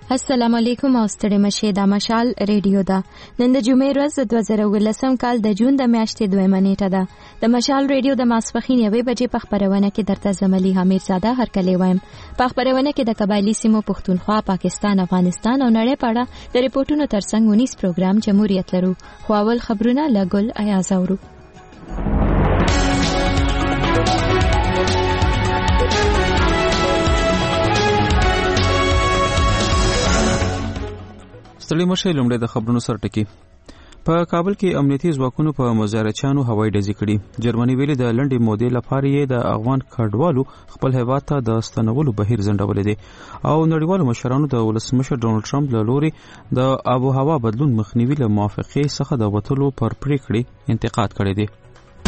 السلام علیکم او ستړي مشه د مشال ریډیو دا نن د جمعې ورځ 2019 کال د جون د میاشتې 2 نیټه ده د مشال ریډیو د ماسپخین 1 بجې په خبرونه کې درته زملي حمید زاده هرکلی وایم په خبرونه کې د قبایلی سیمو پښتونخوا پاکستان افغانستان او نړۍ په اړه د ریپورتونو ترڅنګ 19 پروګرام جمهوریت لرو خو اول خبرونه لګل ایاز اورو ستړي مشه لومړی د خبرونو سر ټکی په کابل کې امنیتي ځواکونو په مزارچانو هوایي ډزې کړي جرمني ویلي د لنډې مودې لپاره یې د افغان کډوالو خپل هیواد ته د ستنولو بهیر ځنډولې دي او نړیوالو مشرانو د ولسمشر ډونالد ټرمپ له لوري د آب و هوا بدلون مخنیوي له موافقې څخه د وتلو پر پریکړې انتقاد کړی دی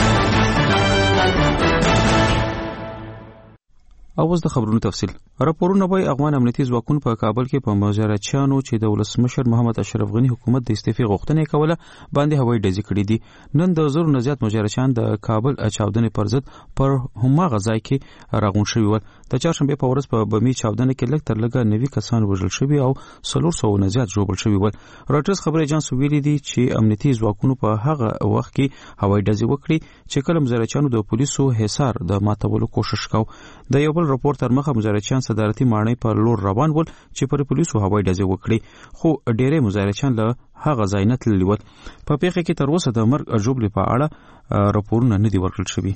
اوس د خبرونو تفصیل راپورونه وایي افغان امنیتي ځواکونو په کابل کې په مزارچانو چې د ولسمشر محمد اشرف غنی حکومت د استعفې غوښتنه کوله باندې هوایي ډزې کړې دي نن د زرو نه زیات مزارچان د کابل چاودنې پر ضد پر هماغه ځای کې راغون شوي ول د چهارشنبه په ورځ په بمی چاودنه کې لږ تر لږه 90 کسان وژل شوي او 300 نه زیات ژوبل شوي ول راټرز خبري اژانس ویلي دي چې امنیتي ځواکونو په هغه وخت کې هوایي ډزې وکړي چې کله مزارچانو د پولیسو حصار د ماتولو کوشش کاوه د یو بل راپور تر مخه مزارچان صدارتي ماڼۍ په لور روان ول چې پر پولیسو هوایي ډزې وکړي خو ډېرې مزارچان له هغه ځای نه تللي ول په پیښه کې تر اوسه د مرګ ژوبلې په اړه راپورونه نه دي ورکړل شوي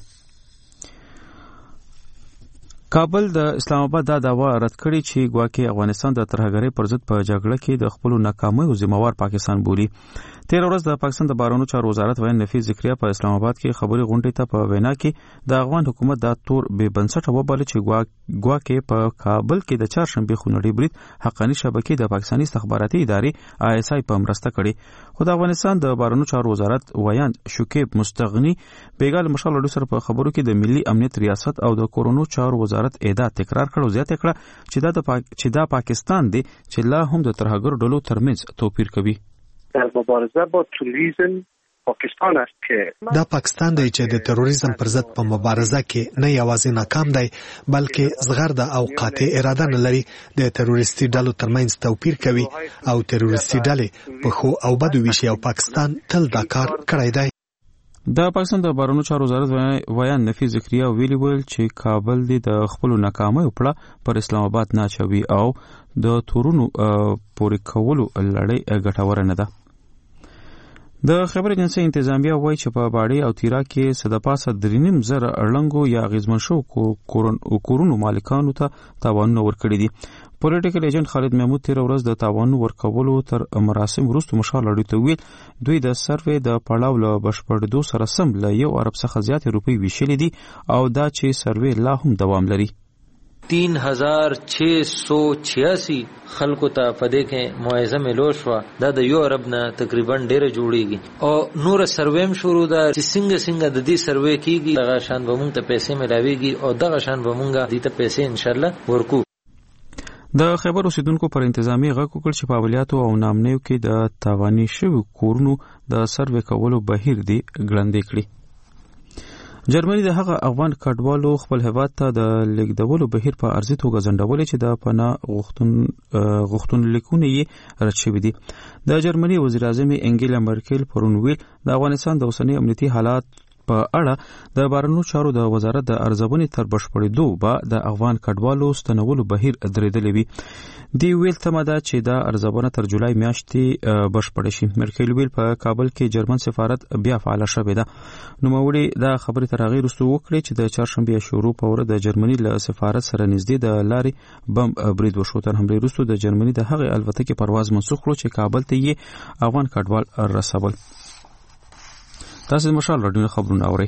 کابل د اسلام آباد دا دعوا رد کړي چې ګواکې افغانستان د ترهګرۍ پر ضد په جګړه کې د خپل ناکامیو ذمہوار پاکستان بولي تیر ورځ د پاکستان د بهرنیو چارو وزارت وین نفیس ذکریا په اسلام آباد کې خبري غونډې ته په وینا کې د افغان حکومت د تور به بنسټ وباله چې ګواکې په کابل کې د چهارشنبه خونړي برید حقانی شبکې د پاکستاني استخباراتي ادارې آی اس آی په مرسته کړي خو د افغانستان د بهرنیو چارو وزارت ویان شکیب مستغنی بیګال مشال لړ سره په خبرو کې د ملي امنیت ریاست او د کورونو چارو وزارت ادا تکرار کړو زیاته کړه چې دا پاکستان دی چې لا هم د ترهګر ډلو ترمنځ توپیر کوي در مبارزه با تروریسم پاکستان است که دا پاکستان دی چې د تروریسم پر ضد په مبارزه کې نه یوازې ناکام دی بلکې زغرده او قاطع اراده نه لري د تروریستي ډلو ترمنځ توپیر کوي او تروریستي ډلې په خو او بدو ویشي او پاکستان تل دا کار کړی دی د پاکستان د بهرنیو چارو وزارت ویان نفی ذکریا ویلي ول چې کابل دی د خپل ناکامۍ په پر اسلام آباد نه چوي او د تورونو پورې کولو لړۍ ګټوره نه ده د خبر اجنسی انتظامیه وایي چې په باړې او تیرا کې صدپاسه 3.5 زره اړلنګو یا غیزمن شو کورونو مالکانو ته تاوانونه ورکړي دي پولیټیکل ایجنټ خالد محمود تیر ورځ د تاوان ورکولو تر مراسم وروسته مشال لري ته ویل دوی د سروې د پړاو له بشپړېدو سره سم له 1 ارب څخه زیات روپۍ ویشلې دي او دا چې سروې لا هم دوام لري 3686 خلکو ته پدې کې معاوضه ملو شو دا د 1 ارب نه تقریبا ډیره جوړیږي او نور سرویم شروع ده چې څنګه د دې سروې کیږي دغه شان به مونږ ته پیسې ملاويږي او دغه شان به مونږ دې ته پیسې ان شاء الله ورکو د خبر اوسیدونکو پر انتظامی غږ وکړ چې په اولیاتو او نامنیو کې د تاواني شویو کورونو د سروې کولو بهیر دی ګړندې کړي جرمني د هغه افغان کډوالو خپل هیواد ته د لیږدولو بهیر په ارزي توګه ځنډولې چې د پناه غوښتونلیکونه یې رد شوي دي د جرمني وزیر اعظم انګیلا مرکل پرون ویل د افغانستان د اوسنی امنیتي حالات په اړه د بهرنیو چارو د وزارت د ارزونې تر بشپړېدو به د افغان کډوالو ستنولو بهیر درېدلی وي دی ویل تمه ده چې دا ارزونه تر جولای میاشتې بشپړه شي مرکل ویل په کابل کې جرمن سفارت بیا فعال شوی ده نوموړي دا خبرې تر هغې وروسته وکړې چې د چهارشنبې شروع په ورځ د جرمني له سفارت سره نږدې د لارې بم برید وشو تر حملې وروسته د جرمني د هغې الوتکې پرواز منسوخ کړو چې کابل ته یې افغان کډوال رسول تاسو د مشال راډیو خبرونه اورئ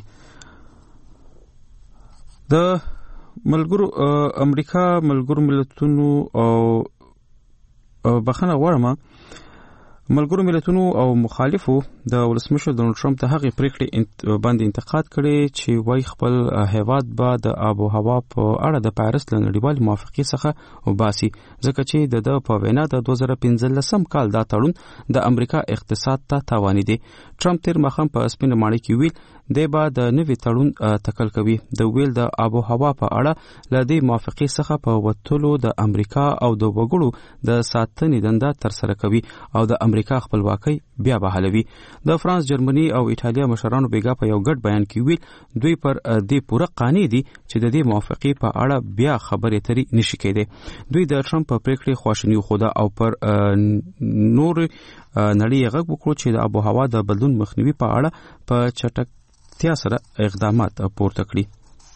د ملګرو امریکا ملګرو ملتونو او بخښنه غواړم ملګرو ملتونو او مخالفو د ولسمشر ډونالد ټرمپ ته هغه پریکړې باندې انتقاد کړي چې وايي خپل هیواد به د آب و هوا په اړه د پاریس له نړیوال موافقې څخه وباسي ځکه چې د په وینا د 2015 کال دا تړون د امریکا اقتصاد ته تاواني دي ټرمپ تیر مخم په سپینه ماڼۍ کې ویل د بعد نوې تړون تکل کوي. د ویل د آب او هوا په اړه لدی موافقه څخه په وټولو د امریکا او د وګړو د ساتنې دنده تر سره کوي او د امریکا خپلواکۍ بیا بحالوي. د فرانس، جرمني او ایتالیا مشرانو بیګا په یو ګډ بیان کې ویل دوی پر دې پوره قانع دي چې د دې موافقه په اړه بیا خبرې ترې نشي کېدای. دوی د ټرمپ په پریکړې خواشینی خوده او پر نور نړۍ غږ وکړو چې د آب او هوا د بدلون مخنیوي په اړه په چټکتیا سره اقدامات پورته کړي.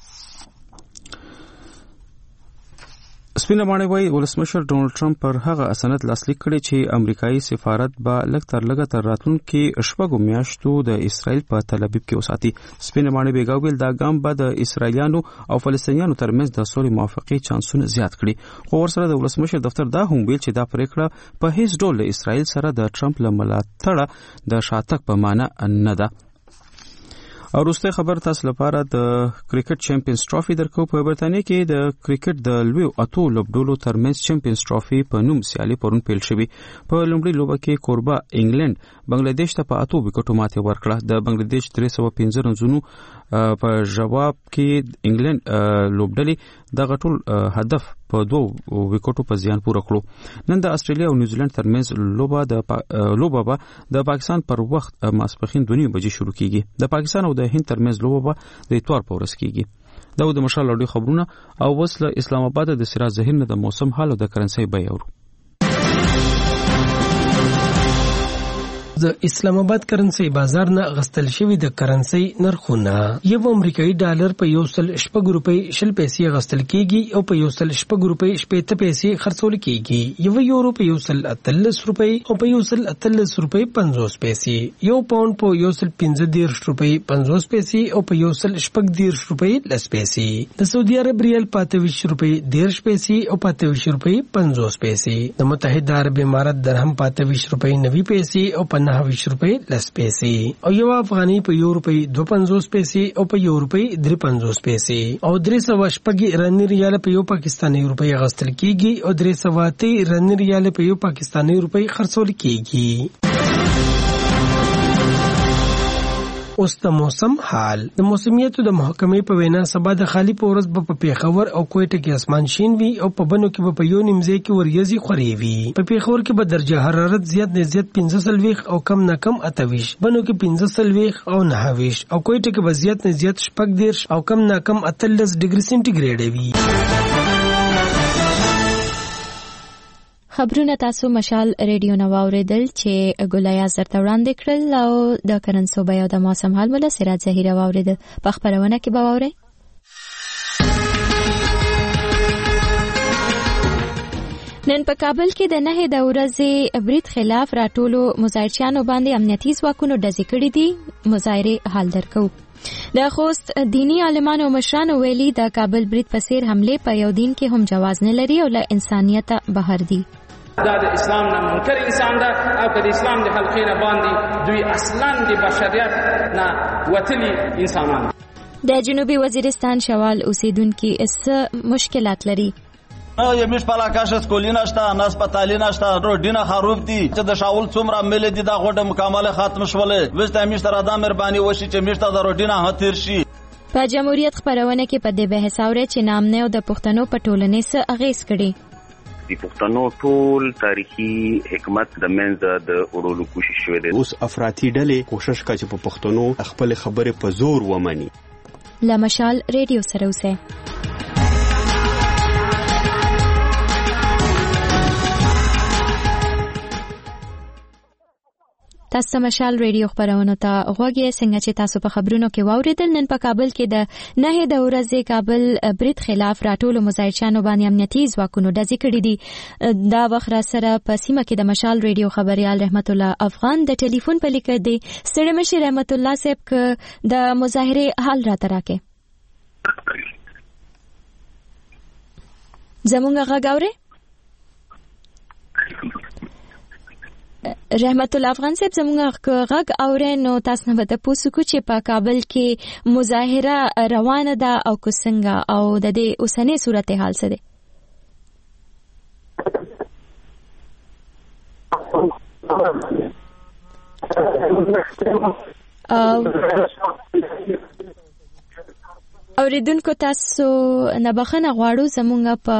سپینه ماڼۍ وايي ولسمشر ډونالد ټرمپ پر هغه اسناد لاسلیک کړي چې امریکایي سفارت به لږ تر لږه تر راتلونکي شپږو میاشتو د اسرائیل په تل ابیب کې وساتي. سپینه ماڼۍ بیګا ویل دا ګام به د اسرائیلیانو او فلسطینیانو ترمنځ د سولې موافقې چانسونه زیات کړي. خو ورسره د ولسمشر دفتر دا هم ویل چې دا پریکړه په هیڅ ډول له اسرائیل سره د ټرمپ له ملاتړه د شاتګ په معنی نه ده. او وروسته خبر تاسو لپاره د کرکټ چمپیونز ټرافي درکو. په برتانیې کې د کرکټ د لوی اتو لوبډولو ترمنځ چمپیونز ټرافي په نوم سیالي پرون پیل شوې. په لومړي لوبه کې کوربه انګلند بنگلاديش ته په 8 وکټو ماتې ورکړه. د بنگلاديش 315 رنونو په جواب کې انګلند لوبډلې د غټول هدف په 2 وکټو په زیان پوره کړو. نن د استرالیا او نیوزیلند ترمنځ لوبه د پاکستان پر وخت ماسپښین 2 بجې شروع کیږي. د پاکستان او د هند ترمنځ لوبه د اتوار په ورځ کیږي. دا د مشال اوري خبرونه او وصله اسلام آباد د سراج ظهیر نه د موسم حال او د کرنسي بیه ورو. د اسلام آباد کرنسي بازار نه غستل شوی د کرنسي نرخونه. یو امریکایي ډالر په 1.8 روپۍ 20 پیسې غستل کیږي او په 1.8 روپۍ 70 پیسې خرڅول کیږي. یو یورو په 1.13 روپۍ او په 1.13 روپۍ 50 پیسې. یو پاوند په 1.15 روپۍ 50 پیسې او په 1.14 روپۍ 10 پیسې. د سعودي عرب ریال په 28 روپۍ 10 پیسې او په 28 روپۍ 50 پیسې. د متحده عرب امارات درهم په 28 روپۍ 90 پیسې او په 29 روپۍ 10 پیسې. او یو افغاني په 1 روپۍ 52 پیسې او په 1 روپۍ 53 پیسې. او 300 ایرانی ریال په یو پاکستاني روپۍ غستل کیږي او 300 ایرانی ریال په یو پاکستاني روپۍ خرڅول کیږي. اوس د موسم حال. د موسمیاتو د محکمې په وینا سبا د خالی پورس په پیښور او کوټه کې اسمان شین وي او په بنو کې په یو نیمځای کې وریځي خوري وي. په پیښور کې به درجه حرارت زیات نه زیات 15 او کم نه کم 28، بنو کې 15 او 29 او کوټه کې به زیات نه زیات 14 او کم نه کم 38 ډیګري سنټیګریډ وي. خبرونه تاسو مشال ریډیو نو اوریدل چې ګولیا زرته وړاندې کړل او د کرنسو بیه د موسم حال مله سراج ظهیر اوریدل. په خبرونه کې به اورئ. نن په کابل کې د 9 د ورځې برید خلاف راټولو مظاهرچیانو باندې امنیتي ځواکونو ډزې کړې دي. مظاهره حال درکو. د خوست دینی عالمانو مشرانو ویلي د کابل برید په سیر حمله په یو دین کې هم جواز نه لري او له انسانیت بهر دي. دا د اسلام نه منکر انسان ده او که د اسلام د حلقې نه باندې دوی اصلا د بشریت نه وتلي انسانان. د جنوبي وزیرستان شوال اوسیدونکو اس مشکلات لري. یه میش پلاکاش اسکولی نشته، نسپتالی نشته، روډینه خروب دي چې د شاول څومره مل دي دا غوډه مکمل ختم شوله. وسته میش تر ادم مهرباني وشي چې میش ته د روډینه هتیر شي. په جمهوریت خبرونه کې په دې بحث اوري چې نامنه او د پښتنو په ټولنې سره اغیز کړي. د پښتنو ټول تاریخي حکمت د منځ د اورولو کوشش شوې ده. اوس افراطي ډلې کوشش کوي چې په پښتنو خپل خبره په زور ومني. لمشال ریډیو سره اوسه. تاسو مشال ریډیو خبرونه ته غوږی څنګه چې تاسو په خبرونو کې واوریدل. نن په کابل کې د 9 د ورځې کابل برید خلاف راټولو مظاهرچیانو باندې امنیتي ځواکونو ډزې کړې دي. دا وخت را سره په سیمه کې د مشال ریډیو خبريال رحمت الله افغان د ټلیفون په لیکه دی. ستړي مشر رحمت الله صاحب ک د مظاهره حال را تراکه زمونږ غاوري رحمت الله افغان صاحب زموږ غږ اورئ نو تاسو نه به پوښتنه کو چې په کابل کې مظاهره روانه ده او کو څنګه او د دې اوسنۍ صورتحال څه ده. اوریدونکو تاسو نه بخښنه غواړو زمونږ په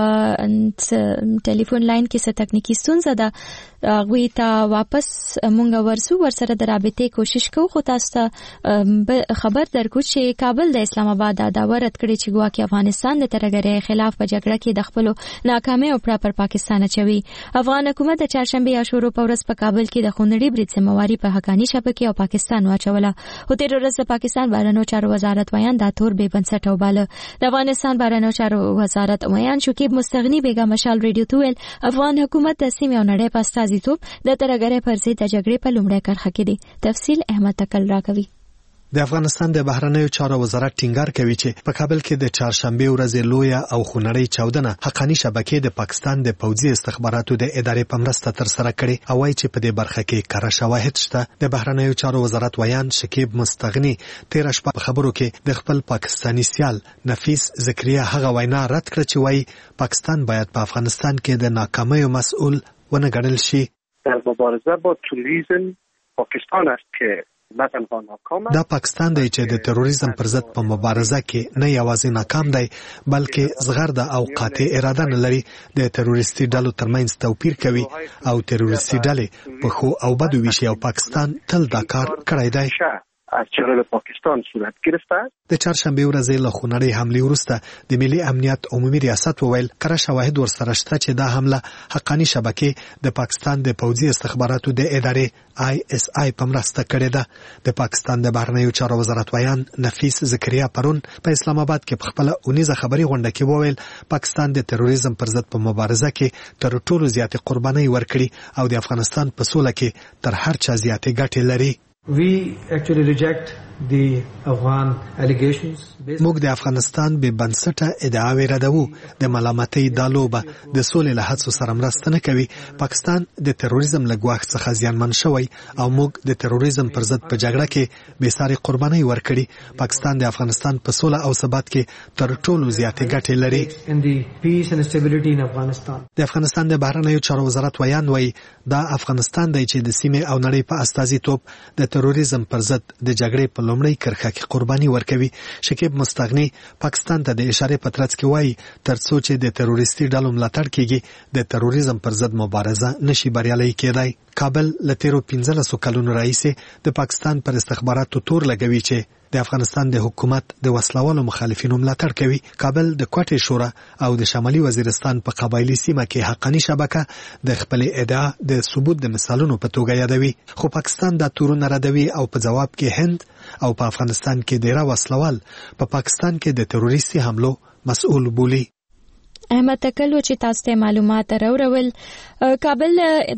ټلیفون لاین کې څه تکنیکی ستونزه ده غوي ته واپس مونږ ورسو ورسره د رابطې کوشش کوو خو تاسو ته خبر درکو چې کابل د اسلام آباد دا ورت کړی چې ګواکې افغانستان د ترګری خلاف په جګړه کې د خپل ناکامۍ او پر پاکستان چوي افغان حکومت د چهارشنبه یا شروع په ورځ په کابل کې د خونړي برید ذمہواری په حقانی شبکې او پاکستان واچوله او تیر ورځ د پاکستان بهرنیو چارو وزارت ویان دا تور به بنسټ وباله د افغانستان بهرنیو چارو وزارت ویان شکیب مستغنی بیگا مشال ریډیو تویل افغان حکومت د سیمې او نړۍ په استازیتوب د ترګری پر ضد د جګړې په لومړۍ کرښه کې دی تفصیل احمد تکل راکوي د افغانستان د بهرنیو چارو وزارت ټینګار کوي چې په کابل کې د چهارشنبه ورځې لویه او خونړۍ چاودنه حقانی شبکې د پاکستان د پوځي استخباراتو د ادارې په مرسته تر سره کړې او وايي چې په دې برخه کې کره شواهد شته د بهرنیو چارو وزارت ویان شکیب مستغنی 13 شپه په خبرو کې د خپل پاکستانی سیال نفیس زکریا هغه وینا رد کړ چې وايي پاکستان باید په افغانستان کې د ناکامۍ مسؤل ونه ګڼل شي در مبارزه با تروریسم پاکستان است که دا پاکستان دی چې د تروریزم پر ضد په مبارزه کې نه یوازې ناکام دی بلکې زغرده او قاطع اراده نه لري د تروریستي ډلو ترمنځ توپیر کوي او تروریستي ډلې په خو او بدو ویشي او پاکستان تل دا کار کړی دی از چهره پاکستان صورت گرفته د چهارشنبه ورځې له خونړۍ حملې وروسته د ملي امنیت عمومي ریاست وویل کره شواهد ورسره شته چې دا حمله حقانی شبکې د پاکستان د پوځي استخباراتو د ادارې ISI په مرسته کړې ده د پاکستان د بهرنیو چارو وزارت ویان نفیس زکریا پرون په اسلام آباد کې په خپل اونیزه خبري غونډه کې وویل پاکستان د تروریزم پر ضد په مبارزه کې تر ټولو زیاتې قرباني ورکړي او د افغانستان په سوله کې تر هر چا زیاتې ګټې لري We actually reject the Afghan allegations. موږ د افغانستان به بنسټه ادعاوې ردوو د ملامتۍ دالوبه د سولې له هڅو سره مرسته نه کوي پاکستان د تروریزم له ګواښ څخه زیانمن شوی او موږ د تروریزم پر ضد په جګړه کې بې ساري قرباني ورکړي پاکستان د افغانستان په سوله او ثبات کې تر ټولو زیاتې ګټې لري د افغانستان د بهرنیو چارو وزارت ویان وایي دا افغانستان دی چې د سیمې او نړۍ په استازیتوب د تروریزم پر ضد د جګړې په لومړۍ کرښه کې قرباني ورکوي شکیب مستغنی پاکستان ته د اشاره په ترڅ کې وایي ترڅو چې د تروریستي ډلو ملاتړ کیږي د تروریزم پر ضد مبارزه نشي بریالۍ کېدای کابل له تیرو 15 کلونو راهیسې د پاکستان پر استخباراتو تور لګوي چې د افغانستان د حکومت د وسلوالو مخالفینو ملاتړ کوي کابل د کوټې شورا او د شمالي وزیرستان په قبایلی سیمه کې حقانی شبکه د خپل ادعا د ثبوت د مثالونو په توګه یادوي خو پاکستان دا تورونه ردوي او په جواب کې هند او په افغانستان کې ډیره وسلوال په پاکستان کې د تروریستي حملو مسؤل بولي احمد تکلو چې تاسو ته معلومات راوړل کابل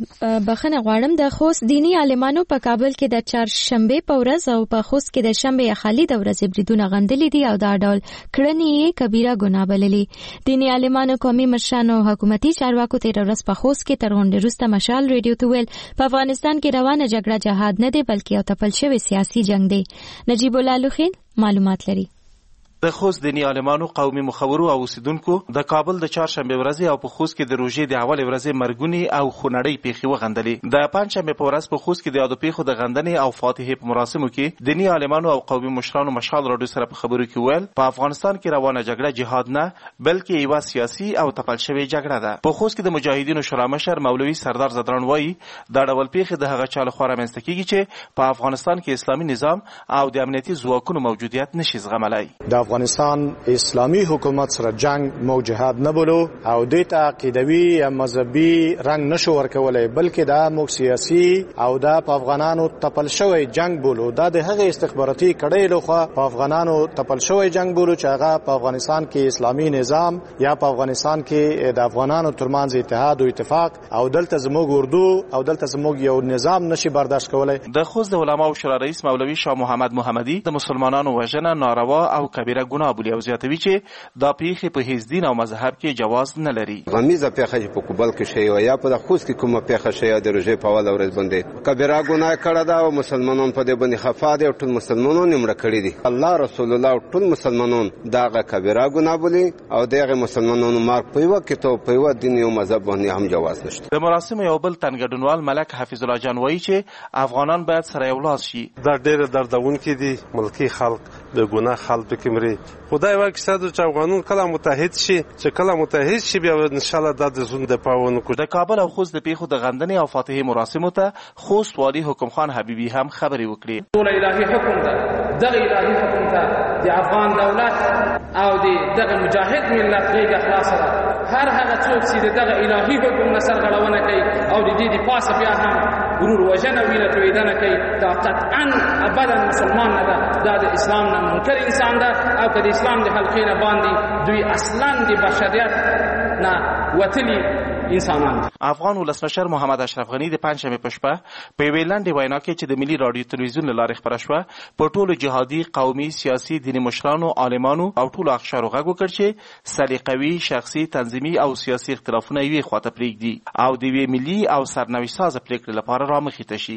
بخنه غواړم د خوست دینی عالمانو په کابل کې د چهارشنبه په ورځ او په خوست کې د شنبه خالد ورځ بریدونه غندلې دي او دا ډول کړنې کبیره ګناه بللې دینی عالمانو قومي مشرانو حکومتي چارواکو تیر ورځ په خوست کې تر غونډې وروسته مشال ریډیو ته ویل په افغانستان کې روانه جګړه جهاد نه دی بلکې یو تپل شوی سیاسي جنگ دی نجیب الله لوخین معلومات لري د خوست دینی عالمانو قومي مخورو او اوسیدونکو د کابل د چهارشنبه ورځې او په خوست کې د روژې د اول ورځې مرګونی او خونړۍ پیښې وغندلې د پنځشنبه په ورځ په خوست کې د یادو پیښو د غندنې او فاتحې په مراسمو کې دینی عالمانو او قومي مشرانو مشال راډیو سره په خبرو کې ویل په افغانستان کې روانه جګړه جهاد نه بلکې یو سیاسي او تپل شوی جګړه ده په خوست کې د مجاهدینو شورا مشر مولوي سردار زدران وایي دا ډول پیښې د هغه چا لخوا رامنځته کیږي چې په افغانستان کې اسلامي نظام او د امنیتي ځواکونو موجودیت نشي زغملای د افغانستان اسلامی حکومت سره جنگ مو جهاد نه بولو او د عقیدوي یا مذهبي رنگ نشو ورکولای بلکې دا مو سیاسي او دا په افغانانو تپل شوی جنگ بولو دا د هغه استخباراتي کړي لخوا په افغانانو تپل شوی جنگ بولو چې هغه په افغانستان کې اسلامی نظام یا په افغانستان کې د افغانانو ترمنځ اتحاد او اتفاق او دلته زموږ اردو او دلته زموږ یو نظام نشي برداشت کولای د خوست د علماو شورا رئیس مولوي شاه محمد محمدي د مسلمانانو وژنه ناروا او کبیره کبیره ګناه بولي او زیاتوي چې دا پیښې په هیڅ دین او مذهب کې جواز نه لري. غمیزه پیښه چې په کوبل کې شوی و یا په خوست کې کومه پیښه شوی د روژې په اوله ورځ باندې کبیره ګناه کړې ده او مسلمانان په دې باندې خفا دي او ټول مسلمانان یې مړه کړي دي. الله رسول الله ټول مسلمانان دغه کبیره ګناه بولي او دغه مسلمانانو مرګ په یوه کتاب په یوه دین او مذهب باندې هم جواز نشته. د مراسمو یو بل تنګډونوال ملک حفیظ الله جان وایي چې افغانان باید سره یو لاس شي. دا ډېر دردونکي دي، ملکي خلک د ګناه خلک پکې مري. خدای واکه چې افغانان کله متحد شي، چې کله متحد شي بیا ان شاء الله د زون د پاونو کو. د کابل او خوست د پیښو د غندنې او فاتحې مراسمو ته خوست والی حکم خان حبیبي هم خبرې وکړي. ټول الهي حکم ده، دغه الهي حکم ته د افغان دولت او دغه مجاهد ملت غیږ خلاصه ده. هر هغه څوک چې دغه الهي حکم نه سرغړونه کوي او د دې د پاسه بیا هم غرور وژنه ویره تویدنه کوي، دا قطعا ابدا مسلمان نه ده، دا د اسلام نه منکر انسان ده او که د اسلام د حلقې نه باندې دوی اصلا د بشریت نه وتلي انسانان. افغان ولسمشر محمد اشرف غنی د پنځمې په شپه په یوې لنډې وینا کې چې د ملي رادیو تلویزیون له لارې خپره شوه په ټولو جهادي، قومي، سیاسي، دیني مشرانو، عالمانو او ټولو اقشارو غږ وکړ چې سلیقوي، شخصي، تنظیمي او سیاسي اختلافونه یوې خواته پرېږدي او د یوې ملي او سرنوشت سازه پرېکړې لپاره رامخې ته شي.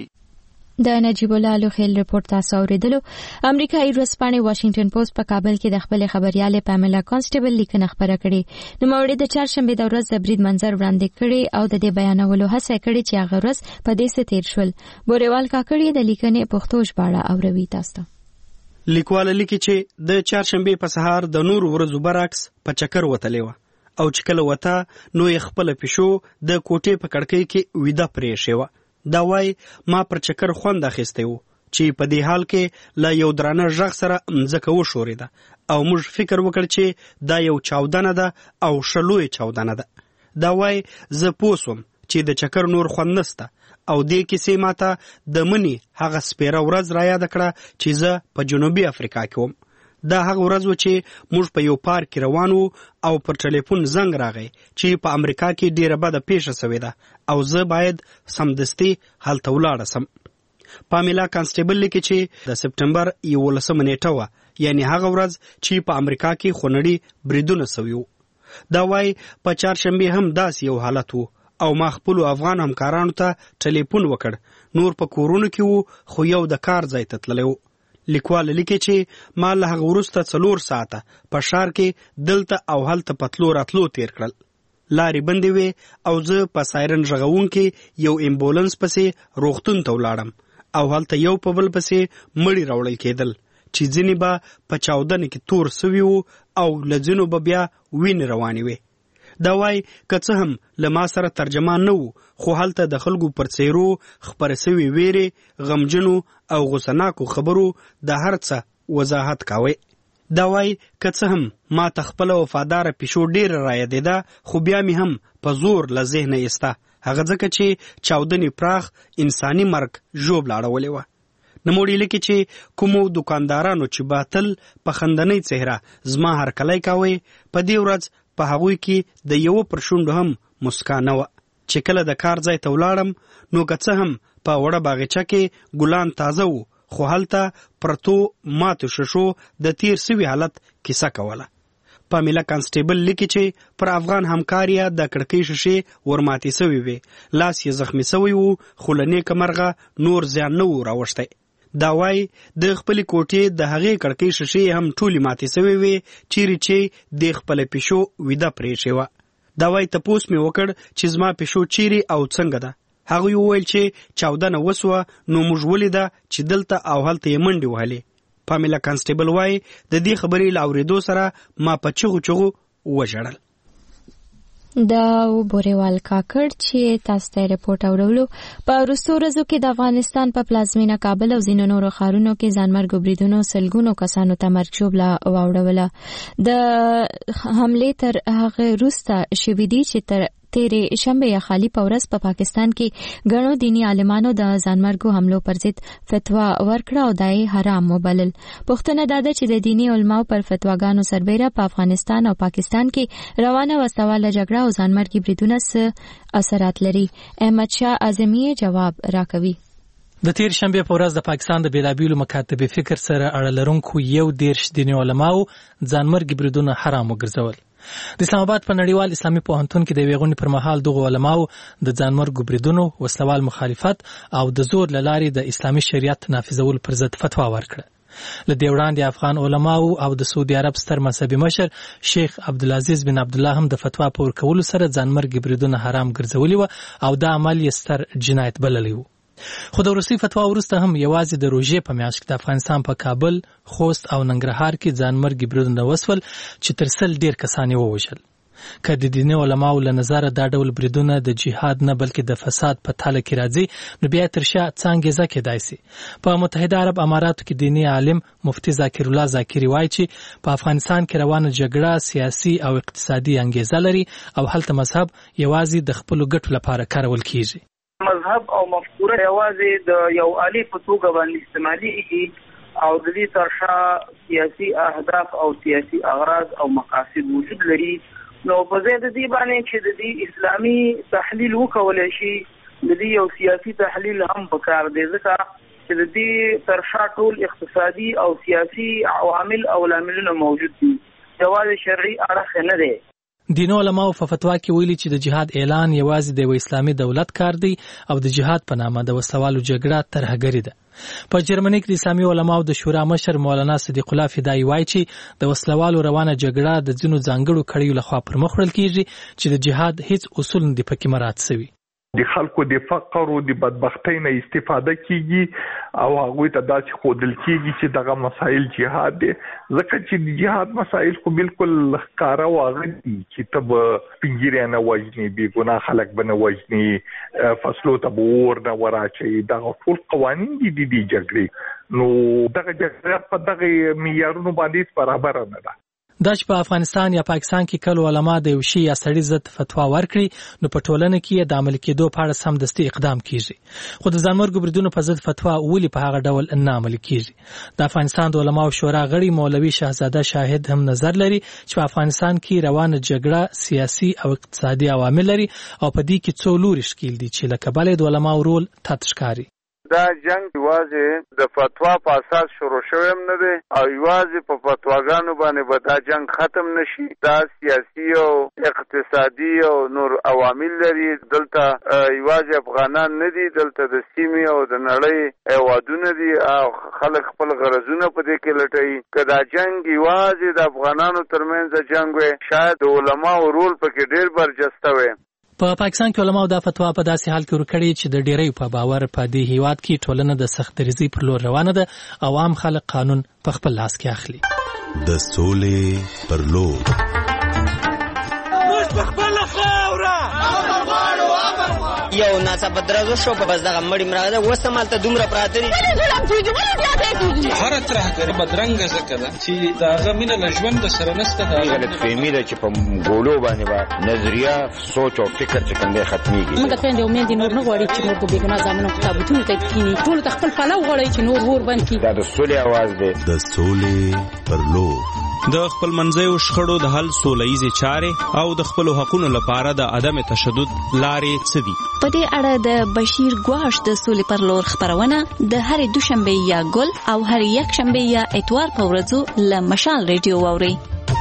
د نجیب الله لوخیل رپورت تاسو اوریدلو. امریکایي ورځپاڼې واشنگټن پوسټ په کابل کې د خپل خبريالې پاملا کانسټیبل لیکنه خبره کړې. نو موري د چهارشنبه د ورځ د برید منظر وړاندې کړي او د دې بیانولو هڅه کړې چې هغه ورځ په دې څه تیر شول. بوريوال کاکړي د لیکنې پښتو ژباړه اوروي تاسو. لیکوال لیکي چې د چهارشنبه په سهار د نور ورځو برعکس په چکر وتلې و او چې کله وته نو یې خپل پښو د کوټې په کړکۍ کې ویده پرې شوه. دا وای ما پر چکر خوند اخیستی و چې په دې حال کې له یو درانه غږ سره مځکه وښورېده او موږ فکر وکړ چې دا یو چاودنه ده او شلوی چاودنه ده. دا وای زه پوه سوم چې د چکر نور خوند نسته او دې کیسې ماته د منی هغه سپیره ورځ را یاد کړه چې زه په جنوبي افریقا کې وم. دا هغه ورځ و چې موږ په یو پارک کې روان وو او پر ټلیفون زنګ راغی چې په امریکا کې ډیره بده پیښه شوې ده او زه باید سمدستي هلته ولاړ سم. پامیلا کانسټیبل لیکي چې د سپټمبر 11 نیټه وه، یعنی هغه ورځ چې په امریکا کې خونړي بریدونه شوي وو. دا وایي په چهارشنبه هم داسې یو حالت وو او ما خپلو افغان همکارانو ته ټلیفون وکړ. نور په کورونو کې وو خو یو د کار ځای ته تللی وو. لیکوال لیکي چې ما له هغه وروسته 4 ساعته په ښار کې دلته او هلته په تلو راتلو تیر کړل. لارې بندې وې او زه په سایرن غږونکي یو امبولانس پسې روغتون ته ولاړم او هلته یو په بل پسې مړي راوړل کېدل چې ځینې به په چاودنه کې تور سوي وو او له ځینو به بیا وینې روانې وې. دا وای که څه هم له ما سره ترجمان نه وو خو هلته د خلکو پر څیرو خپره سوي ویرې، غمجنو او غوسناکو خبرو د هر څه وضاحت کاوه. دا وای که څه هم ما ته خپله وفاداره پیشو ډېره رایادېده خو بیا مې هم په زور له ذهنه ایسته، هغه ځکه چې چاودنې پراخ انساني مرګ ژوبله اړولې وه. نوموړي لیکي چې کومو دکاندارانو چې باطل په خندنۍ څهره زما هرکلی کاوه په دې ورځ په هغوی کې د یو پر شونډو هم مسکا نه وه. چې کله د کار ځای ته ولاړم نو که څه هم په وړه باغچه کې ګلان تازه وو خو هلته پرتو ماتو ششو د تیر سوي حالت کیسه کوله. پامیلا کانسټیبل لیکي چې پر افغان همکاریا د کړکۍ شیشې ورماتې سوي وي، لاس یې زخمی سوی وو خو له نیکه مرغه نور زیان نه وو راوښتی. دا وای د خپلې کوټې د هغې کړکۍ شیشې هم ټولې ماتې سوي وي چیرې چې د خپله پیشو ویده پرې شوه. دا وای تپوس مې وکړ چې زما پیشو چیرې او څنګه ده. هغوی وویل چې چاودنه وسوه نو موږ ولیده چې دلته او هلته یې منډې وهلې. پامیلا کانسټیبل وای د دې خبرې له اورېدو سره ما په چغو وژړل. دا بوريوال کاکړ چې تاسو ته رپورټ اورولو. په وروستو ورځو کې د افغانستان په پلازمینه کابل او ځینو نورو ښارونو کې ځانمرګو بریدونو سلګونو کسانو ته مرګ ژوبله واوړوله. د حملې تر هغه وروسته شوي دي چې تر تیرې شنبه یا خالی په ورځ په پاکستان کې غنو دینی عالمانو د ځانمرګو حملو پر ضد فتوا ورکړه او دای حرام وبلل. پښتنه داده چې د دینی علماو پر فتواګانو سربېره په افغانستان او پاکستان کې روانه وسواله جګړه او ځانمرګي بریدونه څه اثرات لري. احمد شاه اعظمي جواب راکوي. د تیر شنبه په ورځ د پاکستان د بیلابیلو مکاتبې فکر سره اړه لرونکو 11 دیني علماو ځانمرګي بریدونه حرام وګرځول. د اسلام آباد په نړیوال اسلامي پوهنتون کې د ویغونې پر مهال دغه علماو د ځانمرګو بریدونو وسلوال مخالفت او د زور لارې د اسلامي شریعت نافذول پر ضد فتوا ورکړه. لدې وړاندې افغان علماو او د سعودي عرب ستر مذهبي مشر شیخ عبدالعزیز بن عبدالله هم د فتوا په ورکولو سره ځانمرګي بریدونه حرام ګرځولي و او دا عمل یې ستر جنایت بللی و. خو د روسي فتوا وروسته هم یوازې د روژې په میاشت کې د افغانستان په کابل، خوست او ننګرهار کې ځانمرګي بریدونه وسول چې تر 100 ډیر کسان یې ووژل. که د دیني علماو له نظره دا ډول بریدونه د جهاد نه بلکې د فساد په تاله کې راځي، نو بیا تر شا څه انګیزه کېدای سي. په متحده عرب اماراتو کې دیني عالم مفتی ذاکر الله ذاکري وایي چې په افغانستان کې روانه جګړه سیاسي او اقتصادي انګیزه لري او هلته مذهب یوازې د خپلو ګټو لپاره کارول کیږي. مذهب او مفکوره یوازې د یو عالی په توګه باندې استعمالېږي او د دې تر شا سیاسي اهداف او سیاسي اغراض او مقاصد وجود لري. نو په ځای د دې باندې چې د دې اسلامي تحلیل وکولای شي، د دې یو سیاسي تحلیل هم پکار دی، ځکه چې د دې تر شا ټول اقتصادي او سیاسي عوامل او لاملونه موجود دي، یوازې شرعي اړخ نه دی. دیني علماو په فتوا کې ویلي چې د جهاد اعلان یوازې د اسلامي دولت کار دی او د جهاد په نامه د وسلوالو جګړه ترهګري ده. په جرمني کې د اسلامي علماو د شورا مشر مولانا صدیق الله فدایي وایي چې د وسلوالو روانه جګړه د ځینو ځانګړو کړیو لخوا پر مخ وړل کیږي چې د جهاد هیڅ اصول نه پکې مراعات شوي. د خلکو د فقر او د بدبختی نه استفاده کیږي او هغه ته داسې خودل کیږي چې دغه مسائل جهاد دي، ځکه چې د جهاد مسائل خو بالکل ښکارا واغلي چې تب پنځیره نه وژني، بی ګناه خلک بنه وژني، فصلو ته ور نه وراچي، دغه ټول قوانين دي د جګړې. نو دغه جګړه په دغه معیارونو باندې برابر نه ده. دا چې په افغانستان یا پاکستان کې کله علما د یو شی یا سړي ضد فتوا ورکړي، نو په ټولنه کې د عمل کېدو په اړه سمدستي اقدام کیږي. خو د ځانمرګو بریدونو په ضد فتوا ولې په هغه ډول نه عمل کیږي؟ د افغانستان د علماو شورا غړي مولوي شهزاده شاهد هم نظر لري چې په افغانستان کې روانه جګړه سیاسي او اقتصادي عوامل لري او په دې کې څو لوري شکیل دي چې لکه بلې د علماو رول تاتشکاري. دا جنگ یوازې د فتوا په اساس شروع شوی هم نه دی او یوازې په فتواګانو باندې به دا جنگ ختم نشي. دا سیاسي او اقتصادي او نور عوامل لري. دلته یوازې افغانان نه دي، دلته د سیمې او د نړۍ هیوادونه دي او خلک خپل غرضونه په دې کې لټوي. که دا جنگ یوازې د افغانانو ترمنځ جنگ وي، شاید د علماو رول پکې ډېر برجسته وي. په پاکستان کې علماو دا فتوا په داسې حال کې ورکړي چې د ډیری په باور په دې هیواد کې ټولنه د سخت دریزي پر لور روانه ده او عام خلک قانون په خپل لاس کې اخلي. د سولې پر لور موږ په خپل خاوره یو ناڅاپه درزو شو په بس دغه مړی مراده وسمالته دومره پراته دي. هر ترهګر بدرنګ زکه ده چې داغه مینه له ژوند سره نسته. دا غلط فهمي ده چې په ګولو باندې با نظریه سوچ او فکر چې کنده ختميږي. موږ ته د امید نور نه غواړي چې موږ په بیګناه ځامنو کتابونه ته کینی ټول خپل پلو غواړي چې نور ور باندې دا د سولې आवाज ده. د سولې پر لور د خپل منځیو شخړو د حل سولهییزې چارې او د خپل حقوقو لپاره د عدم تشدد لارې څه دي؟ په دې اړه د بشیر ګواش د سولې پر لور خبرونه د هر دوشنبه یا ګل او هر یک شنبه یا اتوار په ورځو له مشال ریډیو واوري.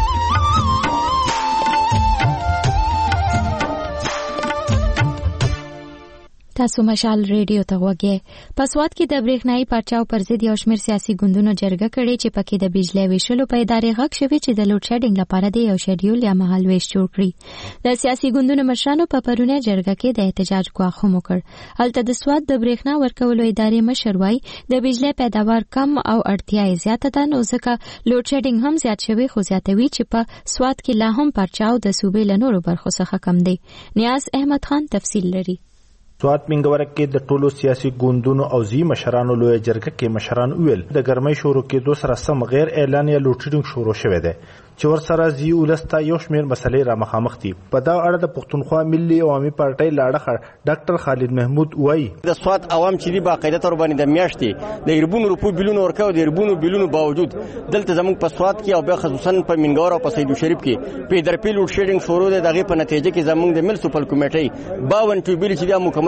تاسو مشال ریډیو ته وګورئ. په سواد کې د برېښنايي پارچاو پر ضد یو شمېر سیاسي ګوندونو جرګه کړې چې پکې د بجلی ویشلو په ادارې غږ شوی چې د لوډ شیډینګ لپاره د یو شیډیول یا مهال ویش جوړ کړي. د سیاسي ګوندونو مشرانو په پرونی جرګه کې د احتجاج ګواښ هم وکړ. هلته د سواد د برېښنا ورکولو ادارې مشر وایي د بجلی پیداوار کم او اړتیا یې زیاته ده، نو ځکه لوډ شیډینګ هم زیات شوی، خو زیاتوي چې په سواد کې لا هم پارچاو د صوبې له نورو برخو څخه کم دی. نیاز احمد خان تفصیل لري. سوات منګورک کې د ټولو سیاسي ګوندونو او ځي مشرانو لوی جرګه کې مشران ویل د ګرمۍ شروع کېدو سره سم غیر اعلاني لوټینګ شروع شوه دی چې ورسره زی ولستا یو شمېر مسلې را مخامخ دي. په دا اړه د پښتونخوا ملي عوامي پارټۍ لاړه ډاکټر خالد محمود وایي د سوات عوام چې دی باقاعده تر باندې د میاشتې د اربونو روپو بیلونو ورکاو د اربونو بیلونو باوجود دلته زموږ په سوات کې او بیا خصوصا په منګور او په سیدو شریف کې په درپیل لوډ شیډینګ شروع ده. دغه په نتیجه کې زموږ د ملسوپل کمیټې 52 بیل چې دا مکمل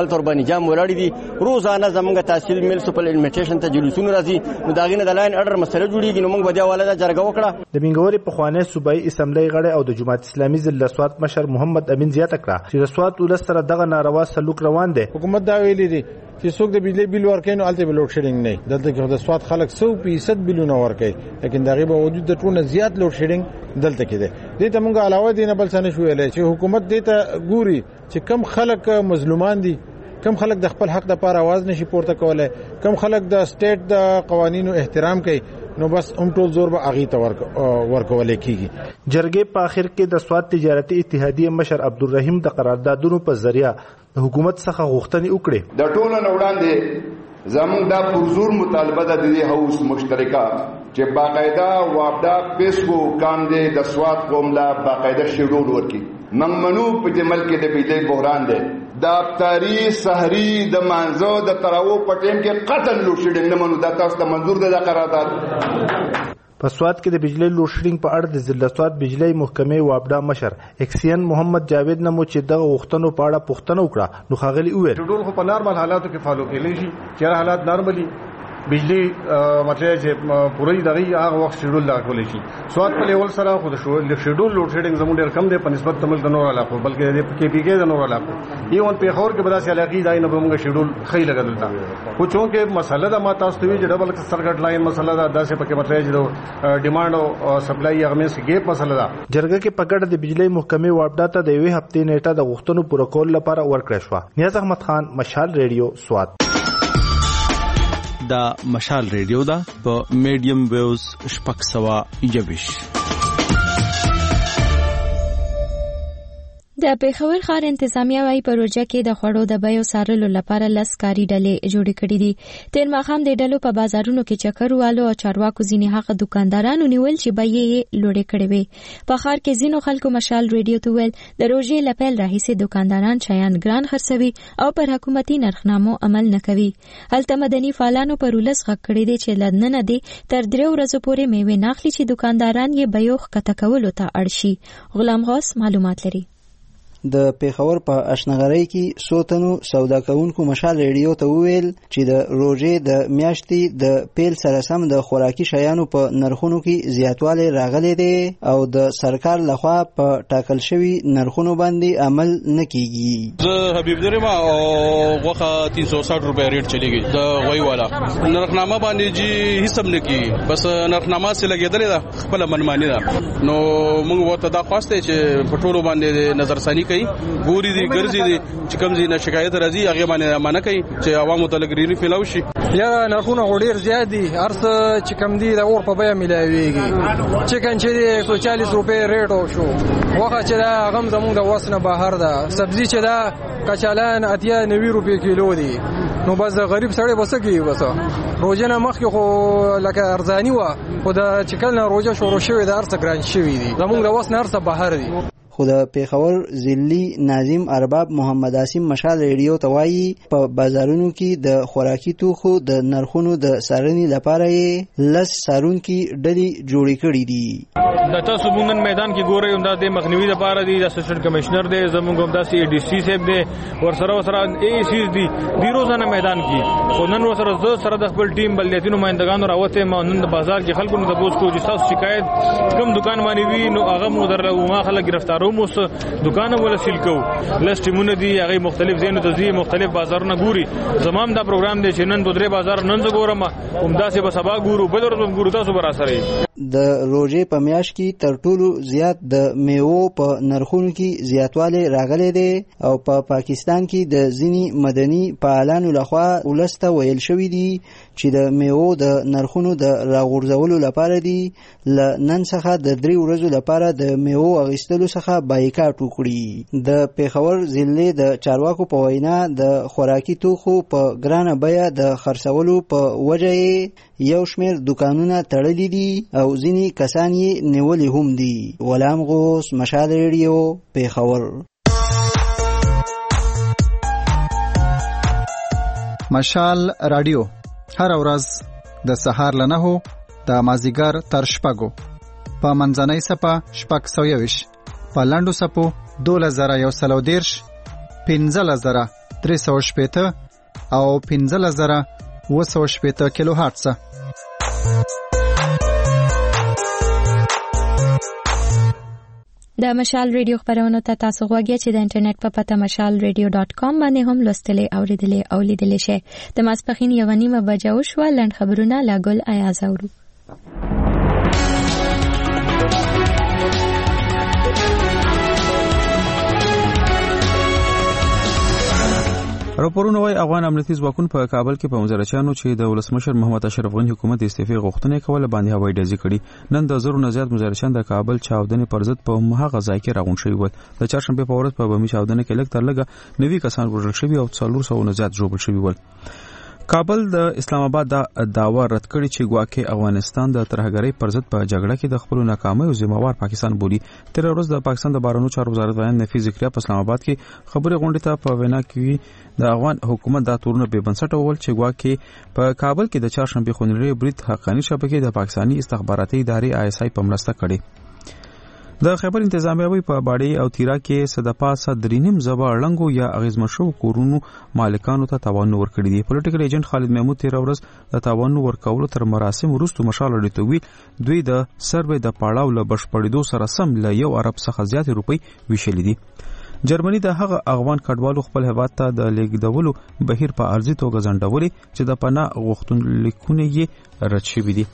بل تر باندې جام ولاړ دي. روزانه زمونږ تحصیل میونسپل انویټیشن ته جلوسونه راځي، نو دا غینه د لاین اډر مسله جوړیږي، نو موږ به دا والا جرګه وکړه. د منګوري په خوانې صوبایي اسمبلی غړی او د جماعت اسلامي ضلع سوات مشر محمد امین زیاته کړه چې د سوات ولس سره دغه ناروا سلوک روان دی. حکومت دا ویلي دي چې څوک د بجلی بیل ورکوي نو هلته به لوډ شیډینګ نه وي. دلته کې د سوات خلک 100% بیلونه ورکوي، لیکن د هغې باوجود د ټولو زیات لوډ شیډینګ دلته کې دی. دې ته موږ علاوه دې نه بل څه نه شو ویلی چې حکومت دې ته ګوري چې کم خلک مظلومان دي، کم خلک د خپل حق لپاره आवाज نشي پورته کولای، کم خلک د سټیټ د قوانینو احترام کوي، نو بس ټول زور به اغي ته ورکول کیږي. جرګې په اخر کې د سوات تجارتي اتحادیه مشر عبدالرحیم د قراردادونو په ذریعہ د حکومت څخه غوښتنې وکړې. د ټولو نه وړاندې زموږ دا پرزور مطالبه ده د دې هوس مشترکه چې باقاعده وابدا پیسکو کاندې د سوات قوم لا باقاعده شیډول ورکړي. منمنو په دې ملک د بجلی بحران دی، د افطاری سحری د مانځو د تراو په ټیم کې قتل لوډ شیډینګ نه منو. دا تاسو ته منظور ده دا قرارداد؟ په سوات کې د بجلی لوډ شیډینګ په اړه د ضلع سوات بجلی محکمې وابډا مشر اکسین محمد جاوید نمو چې دغه غوښتنو په اړه پوښتنه وکړه، نو ښاغلي وویل ټول خو په نارمل حالاتو کې فالو کېدلی شي چې حالات نارملي بجلی مطلب چې پوری دغه هغه وخت شیډول راکول شي. سوات په لیول سره خو د شیډول لوډ شیډینګ زموږ ډیر کم دی په نسبت تمل د نور علاقو، بلکې د کې پی کې د نور علاقو ایون په خور کې بداسي علاقې دای نه به موږ شیډول خې لګدلتا. خو چونکه مسله دا ما تاسو ته وی چې ډبل سرکټ لاین مسله دا داسې پکې مطلب چې ډیماند او سپلای هغه مې ګیپ مسله دا. جرګه کې پګړه د بجلی محکمې وابډا ته د یوې هفتې نیټه د غوښتنو پوره کول لپاره ورکړې شو. نیاز احمد خان، مشال ریډیو، سوات. دا مشال ریډیو دا په میډیم ویوز 621. د پیښور ښار انتظامیه وايي په روژه کې د خوړو د بیو څارلو لپاره 10 کاري ډلې جوړې کړې دي. تېر ماښام د ډلو په بازارونو کې چکر والو او چارواکو ځینې هغه دکاندارانو نیول چې بیې یې لوړې کړې وې. په ښار کې ځینو خلکو مشال ریډیو ته ویل د روژې له پیل راهیسې دکانداران شیان ګران خرڅوي او پر حکومتي نرخنامو عمل نه کوي. هلته مدني فعالانو پر ولس غږ کړی دی چې له ننه دې تر 3 ورځو پورې میوې ناخلي چې دکانداران یې بیو ښکته کولو ته اړ شي. غلام غوث معلومات لري. د پیښور په اشنغرۍ کې سوتنو سودا کوونکو مشال ریډیو ته وویل چې د روژې د میاشتې د پیل سره سم د خوراکي شیانو په نرخونو کې زیاتوالی راغلی دی او د سرکار لخوا په ټاکل شوي نرخونو باندې عمل نه کیږي. زه حبیب دریم او غوښه 360 روپۍ ریټ چلیږي د غوی والا. نرخنامه باندې جی حساب نه کیږي، بس نرخنامه سره لګیدلې ده، خپل منمانی ده. نو موږ ورته دا خواسته چې په ټولو باندې نظر ثاني ګوري دي ګرځي دي چې کوم ځای نه شکایت راځي هغه باندې مانه کوي چې عوامو ته لګريني فلو شي. یا نرخونه ډیر زیات دي، ارس چې کم دي د اور په بیه ملاويږي. چکن چې 140 روپۍ ریټ او شو، واخه چې دا غم زموږ د وسنه بهر ده، سبزی چې دا کچالان 90 روپۍ کیلو دي. نو بس غریب سړی بسکی وسه روزه نه مخکې خو لکه ارزانی و خو دا چې کله روزه شروع شوې د ارڅ ګران شوې دي زموږ د وسنه ارڅ بهر دي. خو د پیښور ضلعي ناظم ارباب محمد عاصم مشال ریډیو ته وایي په بازارونو کې د خوراکي توکو د نرخونو د څارنې لپاره یې 10 څارونکي ډلې جوړې کړې دي. د تاسو مونږ میدان کې ګورئ هم د مخنیوي لپاره دی، د اسسټنټ کمشنر دی، زموږ هم داسې ډي سي صاحب دی، ورسره ای سی دی روزانه میدان کې. خو نن ورسره زه سره د خپل ټیم بلدیاتي نمائندګانو راوته ما نن د بازار کې خلکو نه تاسو کو چې تاسو شکایت کوم دکان باندې وی نو هغه مو درلو ما خلک گرفتار موس دکان ولا سیل کو لسټمونه دي هغه مختلف زینو ته دي مختلف بازارونه ګوري. زمام دا پروګرام دی چې نن بدرې بازار نن زګورم همدا سه به سبا ګورو بل ورځ ګورو تاسو برا سره. د روزې په میاشت کې تر ټولو زیات د میوو په نرخونو کې زیاتوالی راغلی دی او په پاکستان کې د ځینی مدني فعالانو لخوا ولسته ویل شوی دی چې د میوو د نرخونو د راغورځولو لپاره دی ل نن څخه د 3 ورځو لپاره د میوو اغیستلو څخه بایکاټ وکړي. د پیښور ضلع د چارواکو په وینا د خوراکي توکو په ګرانه بیه د خرڅولو په وجه یو شمېر دکانونه تړلي دي او ځینې کسان یې نیولې هم دي. غلام غوث، مشال ریډیو، پیښور. مشال رادیو هر ورځ د سهار ل 9 د مازیګر تر 6 په منځنۍ صفه 6:20 په لاندو صفو 2130 15000 380 او 15780 کیلو هرتز. د مشال ریډیو خبرونه ته تاسو غوږی چې د انټرنیټ په پته mashalradio.com باندې هم لوستلې اوریدلې او لیدلې شئ. د ماسپخین 1:30 بجې شو. لند خبرونه لا ګل ایاز اورو. راپورونه وايي افغان امنیتي ځواکونه په کابل کې په مزارچانو چې د ولسمشر محمد اشرف غنی حکومت استعفا غوښتنه کوله باندې هوایي ډزې کړي. نن د زرو نه زیات مزارچان د کابل چاودنې پر ضد په هغه ځای کې راغونډ شوي ول. د چهارشنبه په ورځ په بمي چاودنه کې لږ تر لږه 90 کسان وژل شوي او 400 نه زیات ژوبل شوي ول. کابل د اسلام آباد دعوا رد کړي چې ګواکې افغانستان د ترهګرۍ پر ضد په جګړه کې د خپل ناکامۍ او ذمہوار پاکستان بولي. تر ورځ د پاکستان د بهرنیو چارو وزارت بیان نفي ذکریا په اسلام آباد کې خبري غونډه ته په وینا کې د افغان حکومت د تورونه به بنسټه ول چې ګواکې په کابل کې د چهارشنبه خونړي برید حقانی شبکې د پاکستاني استخباراتي ادارې ISI په مرسته کړي. د خیبر انتظامیه په باړی او تیرا کې صدپاسه درینم زبا اړنګو یا اغیزمشو کورونو مالکانو ته تاوان ورکړي دي. پولیټیکل ایجنټ خالد محمود تیر ورځ د تاوان ورکولو تر مراسم وروسته مشال اړیتوي دوی د سروې د پاړاو له بشپړېدو سره سم له یو ارب څخه زیات روپۍ ویشلې دي. جرمني د هغه افغان کډوالو خپل هیواد ته د لیږدولو بهیر په ارزي توګه ځنډولې چې د پناه غوښتونکو یې رد شوي دي.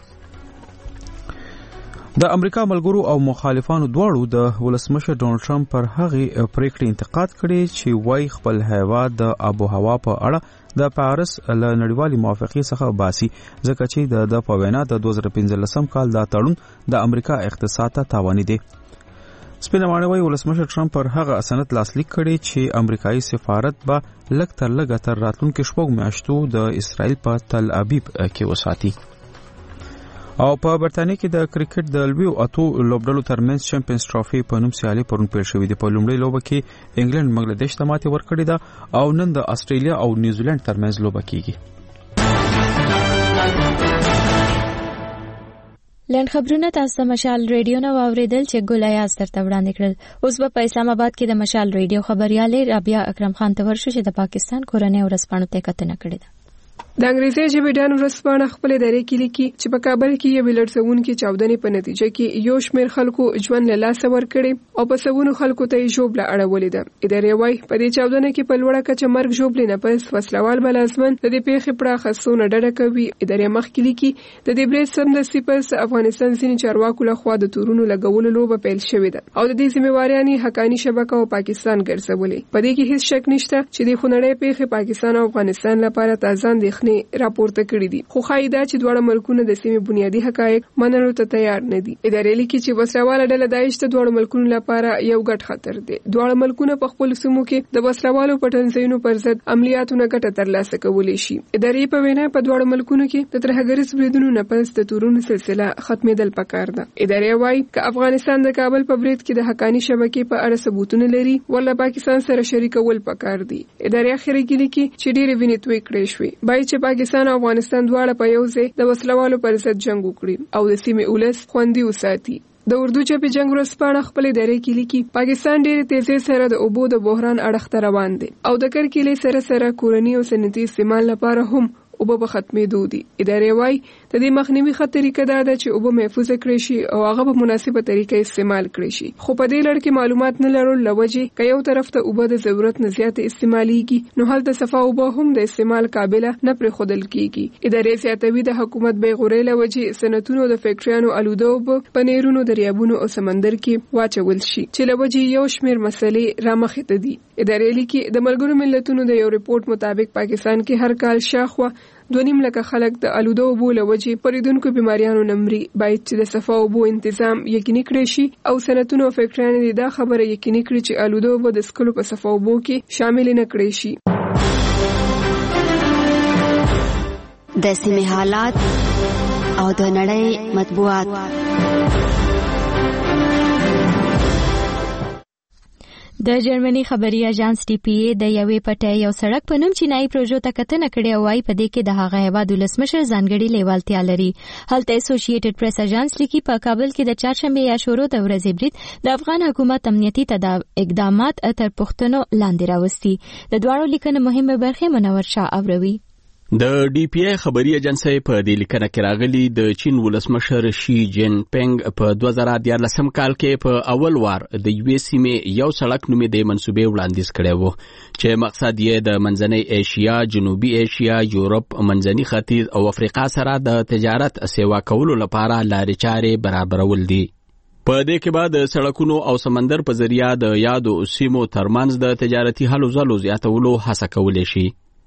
د امریکا ملګرو او مخالفانو دواړو د ولسمشر ډونالد ټرمپ پر هغه پریکړې انتقاد کړي چې وايي خپل هیواد د آب و هوا په اړه د پاریس له نړیوالي موافقې څخه باسي ځکه چې د پوینا د 2015 کال د تړون د امریکا اقتصاد ته تاواني دي. سپینمانه وايي ولسمشر ټرمپ پر هغه اسناد لاسلیک کړي چې امریکایي سفارت به لږ تر لږه تر راتلونکو شپږ میاشتو د اسرائیل په تل ابیب کې وساتي. او په برتانیې کې د کرکټ د لویو اتو لوبډلو ترمنځ چمپیونز ټرافي په نوم سیالي پرون پیل شوې ده. په لومړۍ لوبه کې انګلند بنگلاديش ته ماتې ورکړې ده او نن د استرالیا او نیوزیلند ترمنځ لوبه کیږي. لند خبرونه تاسو مشال ریډیو نو اوریدل چې ګل ایاز درته وړاندې کړل. اوس په اسلام آباد کې د مشال ریډیو خبرياله رابعه اکرم خان ته ورشو چې د پاکستان کورنۍ ورسپانو ته کتنه کړې ده. د انګریزي ژبې ډان ورسپانه خپل ادارې کې لیکي چې په کابل کې یو لړسونکو چاودنې په نتیجه کې یو شمېر خلکو ژوند له لاسه ورکړي او په سونو خلکو ته ژوبله اړولې ده. ادارې وايي په دې چاودنه کې په لوړه کچه مرګ ژوبلې نه پس وسلوال بلازمن د دې پیښې پړه خصونه ډډه کوي. ادارې مخکې لیکي د دې برید سمدستي پس افغانستان ځینې چارواکو له خوا د تورونو لګولو لوبه پیل شوې ده او د دې ذمہواریانې حقانی شبکه او پاکستان ګرځولې. په دې کې هیڅ شک نشته چې د خونړۍ پیښې پاکستان او افغانستان لپاره تازه اندېښنې راپورته کړې دي، خو خایدا چې دواړه ملکونه د سیمې بنیادی حقایق منلو ته تیار نه دي. ادارې لیکي چې وسلواله ډله داعش ته دواړو ملکونو لپاره یو ګډ خطر دی. دواړه ملکونه په خپل سیمو کې د وسلوالو پټنځایونو پر ضد عملیاتونه ګټه ترلاسه کولی شي. ادارې په وینا په دواړو ملکونو کې د ترهګریز بریدونو نه پس د تورونو سلسله ختمېدل پکار ده. ادارې وايي چې افغانستان د کابل په برید کې د حقانی شبکې په اړه ثبوتونه لري ولا پاکستان سره شریکول پکار دي. ادارې اخیری کې لیکي چې ډېرې وینې توی کړې شوې بای چې پاکستان او افغانستان دواړه په یو ځای د وسلوالو پر ضد جنگ وکړي او د سیمې ولس خوندي وساتي. د اردو ژبې جنگ ورځپاڼه خپل ادارې کې لیکي پاکستان ډېر تیزی سره د اوبو د بحران اړخ ته روان دی او د کرکیلې سره کورنی او صنعتي استعمال لپاره هم اوبه به ختمېدو دي. ادارې وايي د دې مخنیوي ښه طریقه دا ده چې اوبه محفوظ کړي شي او هغه په مناسبه طریقه استعمال کړي شي. خو په دې لړ کې معلومات نه لرل لوجه که یو طرف ته اوبه د ضرورت نه زیات استعماليږي نو هلته صفا اوبه هم د استعمال قابلیت نه پرې خودل کیږي. ادارې زیاتوي د حکومت به غوړې لوجه صنعتونو د فیکټریانو آلوده اوبه په نهرونو دریابونو او سمندر کې واچول شي چې لوجه یو شمېر مسلې رامخې ته دي. ادارې لیکي د ملګرو ملتونو د یو ریپورت مطابق پاکستان کې هر کال شاخوا 2.5 لکه خلک د آلوده اوبو له وجې پریدونکو بیماریانو نمرې. باید چې د صفا اوبو تنظیم یقیني کړي شي او صنعتونو او فیکټریانو دا خبره یقیني کړي چې آلوده اوبو د سکلو په صفا اوبو کې شامل نه کړي شي. د سیمې حالات او د نړۍ مطبوعات. د جرمني خبري اژانس ټي پی ای د یوې پټې یو سړک په نوم چینایي پروژو ته کتنه کړې او وايي په دې کې د هغه هیواد ولسمشر ځانګړي لیوالتیا لري. هلته اسوسییټډ پریس اژانس لیکي په کابل کې د چهارشنبه یا شورو د ورځې برید د افغان حکومت امنیتي اقدامات تر پوښتنو لاندې راوستي. د دواړو لیکنو مهمه برخې منور شاه اوروي. د ډي پی آی خبري ایجنسی په دې لیکنه کې راغلي د چین ولسمشر شي جین پینګ په 2014 کال کې په اول وار د یوې سیمې یو سړک نومې د منسوبې وړاندیز کړی و چې مقصد یې د منځنۍ ایشیا، جنوبي ایشیا، یورپ، منځني ختیځ او افریقا سره د تجارت سیوا کولو لپاره لارې چارې برابرول دي. په دې کې بعد سړکونو او سمندر په ذریعہ د یادو سیمو ترمنځ د تجارتي هلو ځلو زیاتولو هڅه کولی شي.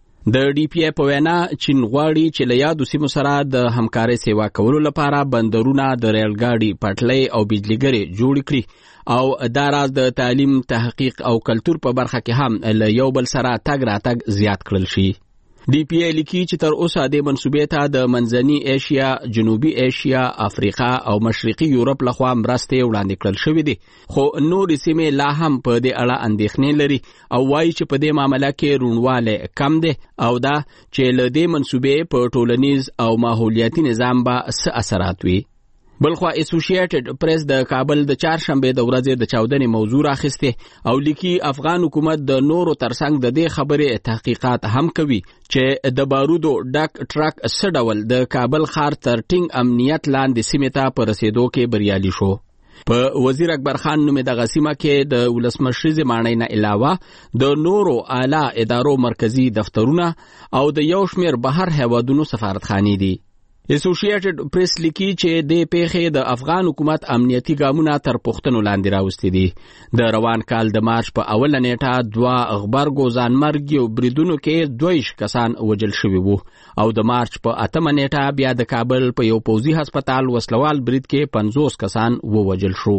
د ډي پی آی په وینا چین غواړي چې له یادو سیمو سره د همکارۍ سیوا کولو لپاره بندرونه، د ریل ګاډي پټلۍ او بجلیګرې جوړ کړي او دا راز د تعلیم، تحقیق او کلتور په برخه کې هم له یو بل سره تګ راتګ زیات کړل شي. ډي پی آی لیکي چې تر اوسه د منسوبې ته د منځني ایشیا، جنوبي ایشیا، افریقا او مشرقي یورپ لخوا مرستې وړاندې کړل شوې دي، خو نورې سیمې لا هم په دې اړه اندېښنې لري او وایي چې په دې معامله کې روڼوالی کم دی او دا چې له دې منسوبې په ټولنیز او ماحولیاتي نظام به څه اثرات وي. بلخوا اسوسییټډ پریس د کابل د چهارشنبه د ورځې د چاودنې موضوع راخسته او لیکي افغان حکومت د نورو ترڅنګ د دې خبرې تحقیقات هم کوي چې د بارودو ډک ټرک څه ډول د کابل ښار تر ټینګ امنیت لاندې سیمې ته په رسیدو کې بریالي شو. په وزیر اکبر خان نومې دغه سیمه کې د ولسمشریزې ماڼۍ نه علاوه د نورو اعلی ادارو مرکزي دفترونه او د یو شمېر بهر هیوادونو سفارتخانې دي. اسوسییټډ پریس لیکي چې د پیښې د افغان حکومت امنیتي ګامونه تر پوښتنو لاندې راوستي دي. د روان کال د مارچ په اوله نیټه 2 غبرګو ځانمرګي بریدونو کې 22 کسان وژل شوي وو او د مارچ په 8 نیټه بیا د کابل په یو پوځي هسپتال وسلوال برید کې 50 کسان ووژل شو.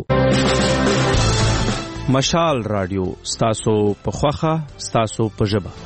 مشال رادیو ستاسو په خوخه، ستاسو په ژبه.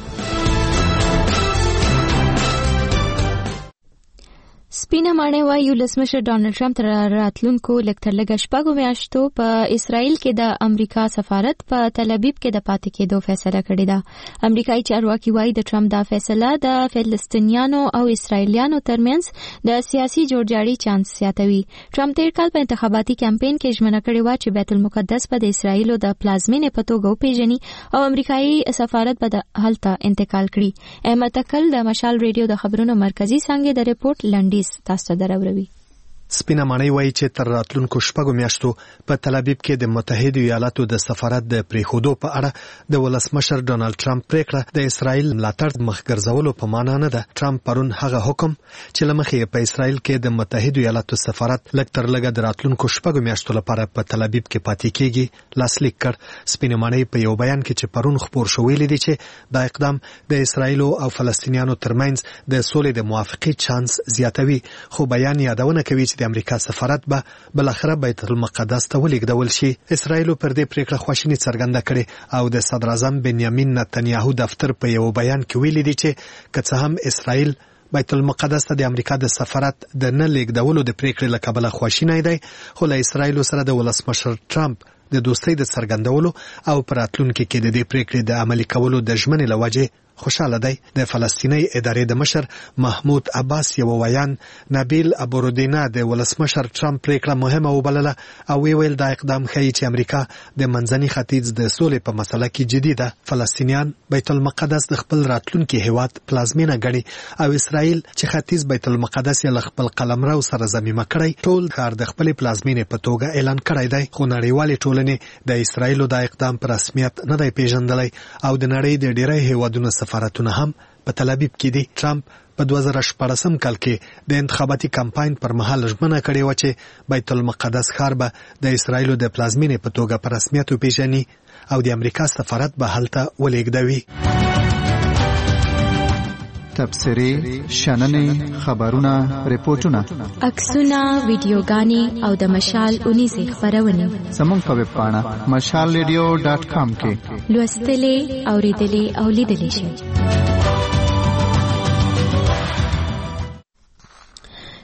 سپینه ماڼۍ وايي ولسمشر ډانلډ ټرمپ تر راتلونکو لږ تر لږه 6 میاشتو په اسرائیل کې د امریکا سفارت په تل ابیب کې د پاتې کېدو فیصله کړې ده. امریکایي چارواکي وايي د ټرمپ دا فیصله د فلسطینیانو او اسرائیلیانو ترمنځ د سیاسي جوړجاړي چانس زیاتوي. ټرمپ تیر کال په انتخاباتي کمپاین کې ژمنه کړې و چې بیت المقدس به د اسرائیلو د پلازمینې په توګه وپیژني او امریکایي سفارت به هلته انتقال کړي. احمد تکل د مشال ریډیو د خبرونو مرکزی څنګه د ریپورت لنډیز تاسو دراوروي. سپینه ماڼۍ وایي چې تر راتلونکو 6 میاشتو په تل ابیب کې د متحده ایالاتو د سفارت د پریښودو په اړه د ولسمشر ډانلډ ټرمپ پریکړه د اسرائیل ملاتړ مخ ګرځولو په معنا نه ده. ټرمپ پرون هغه حکم چې لمخې په اسرائیل کې د متحده ایالاتو سفارت لږ تر لږه د راتلونکو 6 میاشتو لپاره په تل ابیب کې پاتې کیږي لاسلیک کړ. سپینه ماڼۍ په یو بیان کې چې پرون خبر شو ویلي دي چې دا اقدام د اسرائیل او فلسطینیانو ترمنځ د سولې د موافقې چانس زیاتوي، خو بیان یادونه کوي چې د امریکا سفارت به بلخره بیت المقدس ته ولېږدول شي. اسرائیل پر دې پریکړه خواشیني څرګنده کړې او د صدر اعظم بنیامین نتنیاهو دفتر په یو بیان کې ویلي دي چې که څه هم اسرائیل بیت المقدس ته د امریکا د سفارت د نه لیږدولو د پریکړې له کبله خواشینی دی، خو له اسرائیل سره د ولسمشر ټرمپ د دوستۍ د څرګندولو او پر راتلونکي کې د دې پریکړې د عملي کولو د ژمنې له وجې خوشاله دی. د فلسطینی ادارې د مشر محمود عباس یو ویان نبیل ابورودینا د ولسمشر ټرمپ پریکړه مهمه وبلله او ویل دا اقدام ښیي چې امریکا د منځني ختیځ د سولې په مسله کې جدي ده. فلسطینیان بیت المقدس د خپل راتلونکي هیواد پلازمینه ګڼي او اسرائیل چې ختیځ بیت المقدس یې له خپل قلمرو سره ضمیمه کړی ټول ښار د خپل پلازمینې په توګه اعلان کړی دی، خو نړیوالې ټولنې د اسرائیل د اقدام پر رسمیت نه دی پیژندلی او د نړۍ د ډیری هیوادونو سفارتونه هم په تل ابیب کې دي. ټرمپ په 2014 کال کې د انتخاباتي کمپاین پر مهال ژمنه کړې و چې بیت المقدس ښار به د اسرائیل د پلازمینې په توګه په رسمیت وپیژني او د امریکا سفارت به هلته ولېږدوي. تبصرې، شننې، خبرونه، ریپورتونه، عکسونه، ویډیوګانې او د مشال اونیزې خبرونه زموږ په ویب پاڼه mashalradio.com کې لوستلې، اوریدلې او لیدلې شئ.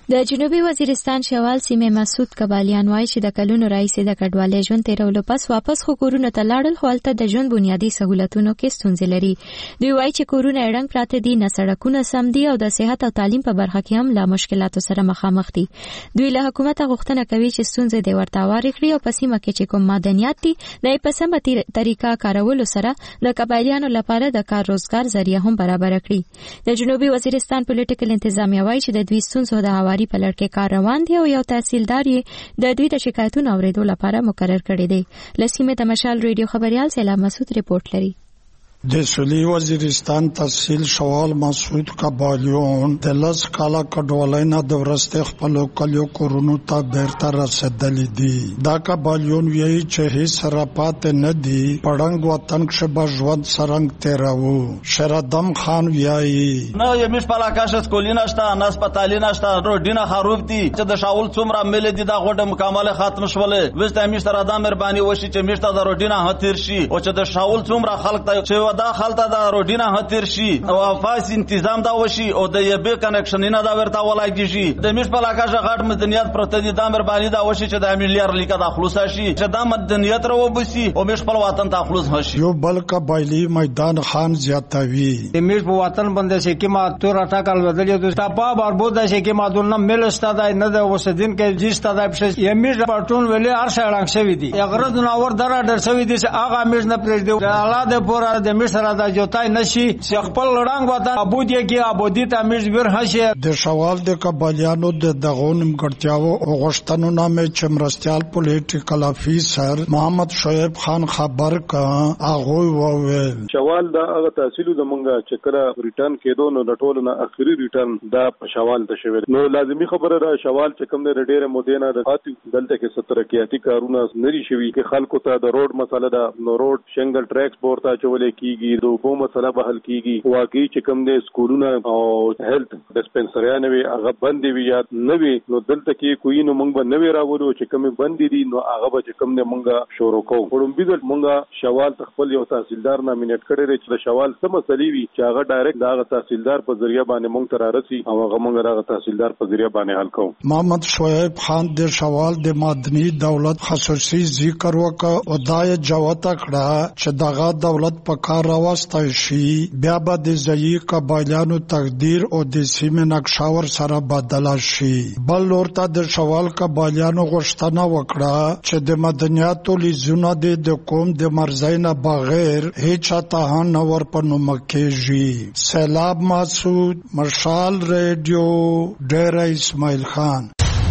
د جنوبي وزیرستان شوال سیمه مسعود کبالیان وایي چې د کلونو راهیسې د کډوالۍ ژوند تیرولو پس واپس خو کورونو ته لاړل، خو هلته د ژوند بنیادي سہولتونو کې ستونزې لري. دوی وایي چې کورونه یې ړنګ پراته دي، نه سړکونه سم دي او د صحت او تعلیم په برخه کې هم له مشکلاتو سره مخامخ دي. دوی له حکومت غوښتنه کوي چې ستونزې دې ورته هوارې کړي او په سیمه کې چې کوم معدنیات دي د یې په سمه طریقه کارولو سره د قبایلیانو لپاره د کار روزګار ذریعہ هم برابر کړي. د جنوبي وزیرستان پولیټیکل انتظامیه وایي چې د دوی ستونزو د په لړ کې کار روان دی او یو تحصیلدار یې د دوی د شکایتونو اوریدو لپاره مقرر کړی دی. لسیمه د مشال ریډیو خبريال سلام مسعود ریپورت لري. د سویلي وزیرستان تحصیل شوال مسعود کبالیون د لس کاله کډوالۍ نه د ورستې خپلو کلیو کورونو ته بیرته رسېدلي دي. دا کبالیون وایي چې هیڅ راپاتې نه دي، په ړنګ وطن کښې به ژوند سرنګ تېروو. شردم خان وایي نه یمیش په علاقه شه سکولي نشته، نه هسپتالي نشته، روډونه خراب دي. چې د شاول څومره ملي دي دا غوډه مکمل ختم شولې. وسته همیش سره دا مهرباني وشي چې همیش ته د روډونه هتیر شي او چې د شاول څومره خلک ته دا خلطه دا روډینه هتیر شي او افاس تنظیم دا وشي او د یبه کنکشن نه دا ورته ولایږي شي. د مش په علاقه غټ مدنیت پروت دي، دا مهرباني دا وشي چې د مليار لیکه د خلاص شي چې دا مدنیت رو وبسي او مش په وطن ته خلاص هشي. یو بل قبایلی میدان خان زیاتوي د مش په وطن باندې چې کما تور اٹاکل بدل دي تا په بربود شي کې ما دونه مل استاد نه د وسدین کې جستا د پښ یمیش پټون ویلې ارشه رنګ شوی دي یغرض نور در در شوی دي چې هغه مش نه پرېږ دی الله د پورا د مش سره د جوتای نشي چې خپل رنگ وطن ابودیه کې ابودی ته مش بیر هشه. د شوال د قبایلیانو د دغون مګړتیاو او غشتنو نامه چې مرستيال پولیټیکل افیسر محمد شعیب خان خبر کا هغه وویل شوال دا هغه تحصیل د مونږه چې کله ریټرن کېدو نو د ټولو نه اخیری ریټرن دا په شوال ته شوی نو لازمی خبره را شوال چې کوم د ډېر مودینه د فاتو دلته کې 70 کېاتی کارونه نری شوی کې خلکو ته د روډ مسله دا نو روډ شنګل ټریکس پورته چولې کیږي د وبو مسله به حل کیږي. واقعي چې کوم د سکولونه او هیلث ډسپنسریانه وي هغه بند وي یا نه وي نو دلته کې کوی نو مونږ به نه وی راوړو چې کوم بند دي نو هغه به چې کوم نه مونږه شروع کوو. وړومبي د مونږه شوال خپل یو تحصیلدار نامینیټ کړی دی چې د شوال څه مسلې وي چې هغه ډایرکټ دا تحصیلدار په ذریعہ باندې مونږ ته راسي او هغه مونږ راغ تحصیلدار په ذریعہ باندې حل کوو. محمد شعیب خان د شوال د مدني دولت خصوصي ذکر وکړ او دای جوته کړه چې دغه دولت په کار راوستای شي بیا به د ځایي قبایلیانو تقدیر او د سیمې نقشه ور سره بدله شي. بل ورته د شوال قبایلیانو غوښتنه وکړه چې د مدنیاتو لیزونه د قوم د مرزۍ نه بغیر هیڅ ته نه ور پنوم کېږي. سیلاب مسعود مشال ریډیو ډیره اسماعیل خان.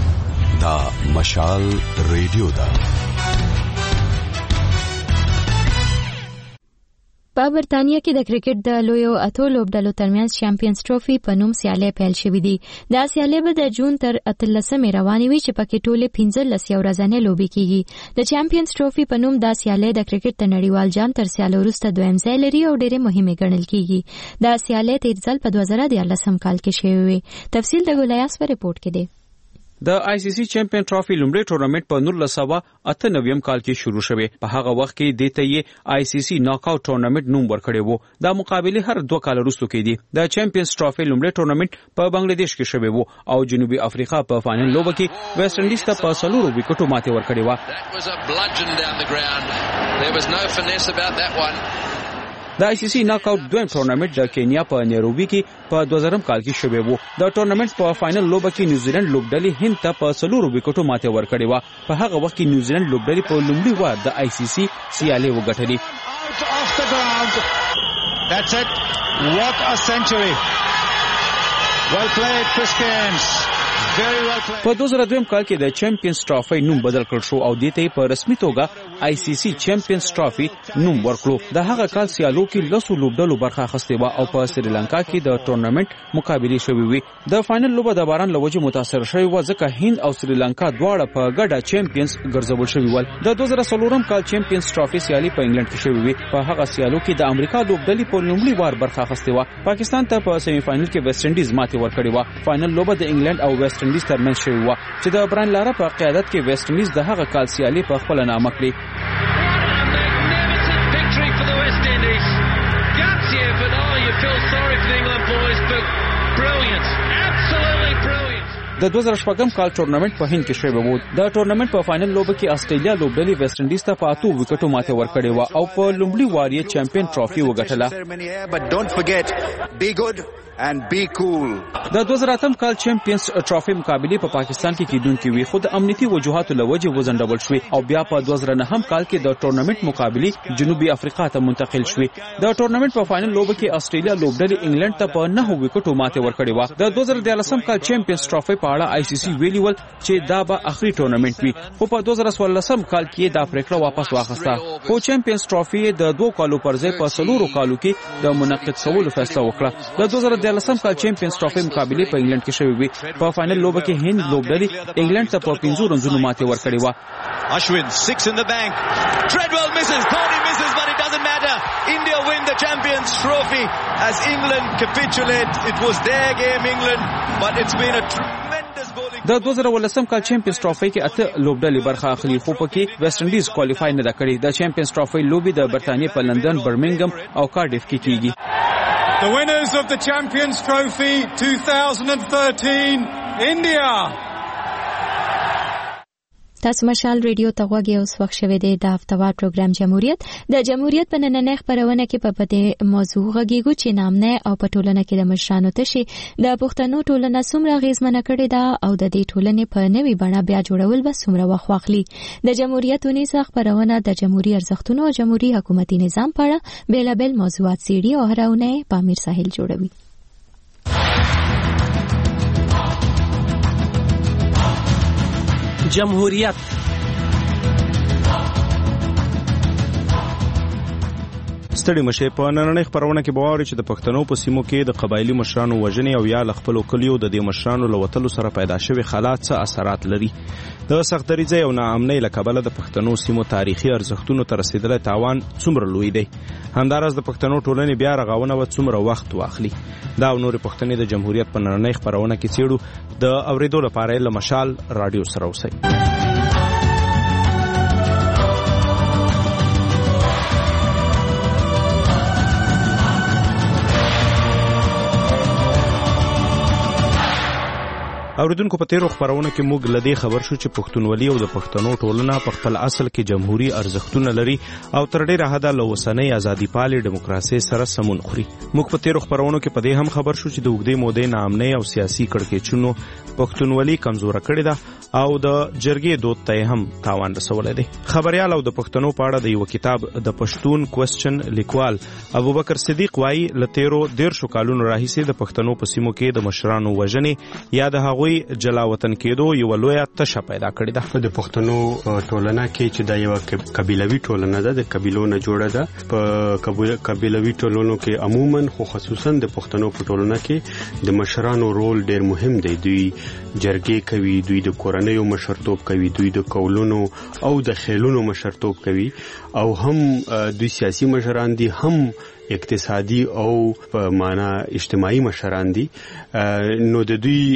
دا مشال ریډیو دا په برتانیا کې د کرکټ د لویو اتو لوبډلو ترمنځ چمپیونز ټرافي په نوم سیالۍ پیل شوې دي. دا سیالۍ به د جون تر 13 روانې وي چې پکې ټولې 15 یو ورځې لوبې کیږي. د چمپیونز ټرافي په نوم دا سیالۍ د کرکټ د نړیوال جام تر سیالۍ وروسته دویم ځای لري او ډېرې مهمه ګڼل کیږي. دا سیالۍ تیر ځل په 2014 کال کې شوې وي. تفصیل د ګولیاس په ریپورت کې دی. د آی سی سی چمپیون ټرافي لومړی ټورنمنت په 1998 کال کې شروع شوه. په هغه وخت کې دته یې آی سی سی ناک آوټ ټورنمنت نوم ورکړی وو. دا مقابله هر 2 کال وروسته کېدی. د چمپیونز ټرافي لومړی ټورنمنت په بنگلاديش کې شوه وو او جنوبي افریقا په فائنل لوبه کې ویسټ انډیز ته په 4 وکټو ماته ورکړی و. د آی سی سی ناک آوټ دویم ټورنمنت د کینیا په نیروبي کې په 2000 کال کې شوه وو. د ټورنمنت په فائنل لوبه کې نیوزیلند لوبډلې هند ته په 4 وکټو ماته ورکړی و. په هغه وخت کې نیوزیلند لوبډلې په لومړي وار د آی سی سی سیالي وګټلې. That's it. What a century. Well played, Chris Gaines. په 2002 کال کې د چمپیونز ټرافي نوم بدل کړ شو او دته په رسمي توګه آی سی سی چمپیونز ټرافي نوم ورکړو. د هغه کال سیالو کې لسو لوبډلو برخه اخیستې و او په سریلانکا کې د ټورنمنت مقابله شوې وي. د فائنل لوبه د باران لوجه متاثر شوی و ځکه هند او سریلانکا دواړه په ګډه چمپیونز ګرځول شوی ول. د 2014 کال چمپیونز ټرافي سیالي په انګلند کې شوې وي. په هغه سیالو کې د امریکا لوبډلې په لومړي وار برخه اخیستې و. پاکستان ته په سیمی فائنل کې ویسټ انډیز ماته ورکړې و. فائنل لوبه د انګلند او ویسټ انډیز ترمنځ شوی و چې د بران لاره په قیادت کې ویسټ انډیز د هغه کال سیالي په خپل نامه کړې. د 2014 کال ټورنمنت په هند کې شوی و. د ټورنمنت په فائنل لوبه کې استرالیا لوبډلې ویسټ انډیز ته په 8 وکټو ماته ورکړې و او په لومړي وار یې چمپیون ټرافي وګټله. and be cool. د 2008 کال چمپیونز ټرافي مقابله په پاکستان کې کیدونکې وي خو د امنیتي وجوهاتو لوجه وزندول شوې او بیا په 2009 کال کې د ټورنمنت مقابله جنوبي افریقا ته منتقل شوې. د ټورنمنت په فائنل لوبه کې استرالیا لوبډلې انګلند ته په 9 وکټو ماته ورکړې و. د 2013 کال چمپیونز ټرافي په اړه ICC ویلي ول چې دا به اخري ټورنمنت وي خو په 2014 کال کې دا پریکړه واپس واخیسته. خو چمپیونز ټرافي د 2 کالو پر ځای په 4 کالو کې د منعقد کولو فیصله وکړه. د 2013 کال چمپیونز ټرافي مقابله په انګلند کې شوې وي. په فائنل لوبه کې هند لوبډلې انګلند ته په 15 رنونو ماته ورکړې و. Ashwin 6 in the bank. Treadwell misses. Dhoni misses, but it doesn't matter. India win the Champions Trophy as England capitulate. It was their game, England, but it's been a tremendous bowling. د 2013 کال چمپیونز ټرافي کې 8 لوبډلې برخه اخلي خو په کې ویسټ انډیز کوالیفای نه کړي. د چمپیونز ټرافي لوبي د برتانیې په لندن، برمنګم او کارډیف کې کیږي. The winners of the Champions Trophy 2013, India. تاسو مشال ریډیو ته غوږی اوس وخت شوه دی د هفتهوار پروګرام جمهوریت. د جمهوریت په نننۍ خبرونه کې په پدې موضوع غږیږو چې نامنه او په ټولنه کې د مشرانو تشي د پښتنو ټولنه څومره غیزمنه کړې ده او د دې ټولنې په نوې بڼه بیا جوړول به څومره وخت واخلي. د جمهوریت ونیسه خبرونه د جمهوریت ارزښتونو او جمهوریت حکومتي نظام په اړه بیلابل موضوعات څېړي او هرونه پامیر ساحل جوړوي. جمهوریت ستړي مشه په نننۍ خبرونه کې بواري چې د پښتنو په سیمو کې د قبایلی مشرانو وژنې او یا خپل کلیو د دې مشرانو لوتلو سره پیدا شوی حالات څه اثرات لري. د سختدریځي او ناامنۍ له کبله د پښتنو سیمو تاریخي ارزښتونو ته رسیدلو تاوان څومره لوی دی. همدارس د پښتنو ټولنې بیا رغونه و څومره وخت واخلي. دا نور پښتنې د جمهوریت په نننۍ خبرونه کې څېړو. د اوریدو لپاره له مشال رادیو سره اوسئ. اوریدونکو په تیرو خبرونه کې موږ لدې خبر شو چې پښتونولي او د پښتنو ټولنه په خپل اصل کې جمهوریت ارزښتونه لري او تر ډیره حده له اوسنۍ ازادي پالي دیموکراسي سره سمون خوري. موږ په تیرو خبرونو کې په دې هم خبر شو چې د وګړي مودې ناامنۍ او سیاسي کړکېچونو پښتونولي کمزوره کړې ده او د جرګې دود ته هم تاوان رسولی دی. خبريال او د پښتنو په اړه د یو کتاب د پښتون کوېسچن لیکوال ابوبکر صدیق وایي لتیرو 13 کالونو راهیسې د پښتنو په سیمو کې د مشرانو وژنې یا د هغوی جلا وطن کېدو یو لویه تشه پیدا کړې ده. د پښتنو ټولنه کې چې دا یو قبیلوي ټولنه ده، د قبیلو نه جوړه ده. په قبیلوي ټولنو کې عموما خو خصوصا د پښتنو په ټولنه کې د مشرانو رول ډیر مهم دی. دوی جرګې کوي، دوی د کورنیو مشرتوب کوي، دوی د قولونو او د خیلونو مشرتوب کوي او هم دوی سیاسي مشران دي، هم اقتصادي او په معنا اجتماعي مشران دي. نو د دوی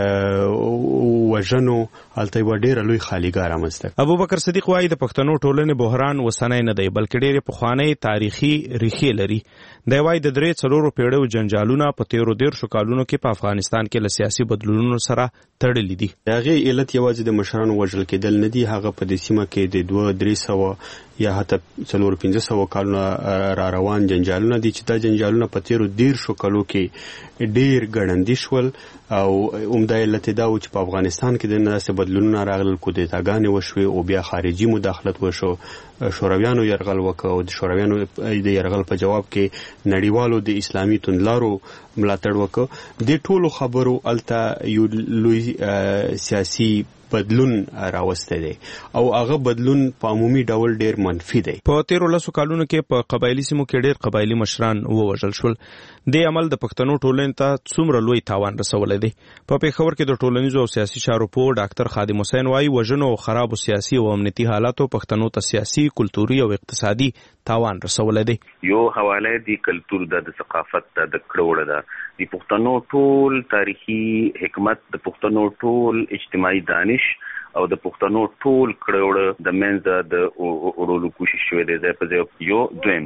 وژنو الته ډېر لوی خالیګار رامنځته. ابوبکر صدیق وایي د پښتنو ټولنې بحران وسنۍ نه دی بلکې ډېر پخوانی تاریخي ریښې لري. دی وایي د 3-4 پیړیو جنجالونه په 13 کالونو کې په افغانستان کې له سیاسي بدلونونو سره تړلي دي. هغه علت یوازې د مشرانو وژل کېدل نه دي، هغه په دې سیمه کې د 200-300 یا حتی 400-500 کالونو را روان جنجالونه دي چې دا جنجالونه په 13 کالو کې ډیر ګړندي شول او عمده علت دا و چې په افغانستان کې د ناسې بدلونونه راغلل، کودتاګانې وشوې او بیا خارجي مداخلت وشو. شورویانو یرغل وکړ او د شورویانو د یرغل په جواب کې نړیوالو د اسلامي توندلارو ملاتړ وکړ. د ټولو خبرو الته یو لوی سیاسي بدلون راوسته دی او هغه بدلون په عمومي ډول ډیر منفي دی. په 13 کالونو کې په قبایلی سیمو کې ډیر قبایلی مشران ووژل شول. د عمل د پښتنو ټولنې ته څومره لوی تاوان رسولی دی. په پېښور کې د ټولنیزو او سیاسي چارو په ډاکټر خادم حسین وایي وژنو او خرابو سیاسي او امنیتي حالاتو پښتنو ته سیاسي، کلتوري او اقتصادي تاوان رسولی دی. یو حواله دی کلتور د ثقافت د کړوړه ده، د پښتنو ټول تاریخي حکمت، د پښتنو ټول اجتماعي دانش او د پښتنو ټول کړوړه د منځ د اورولو کوشش شوی دی. په یو دویم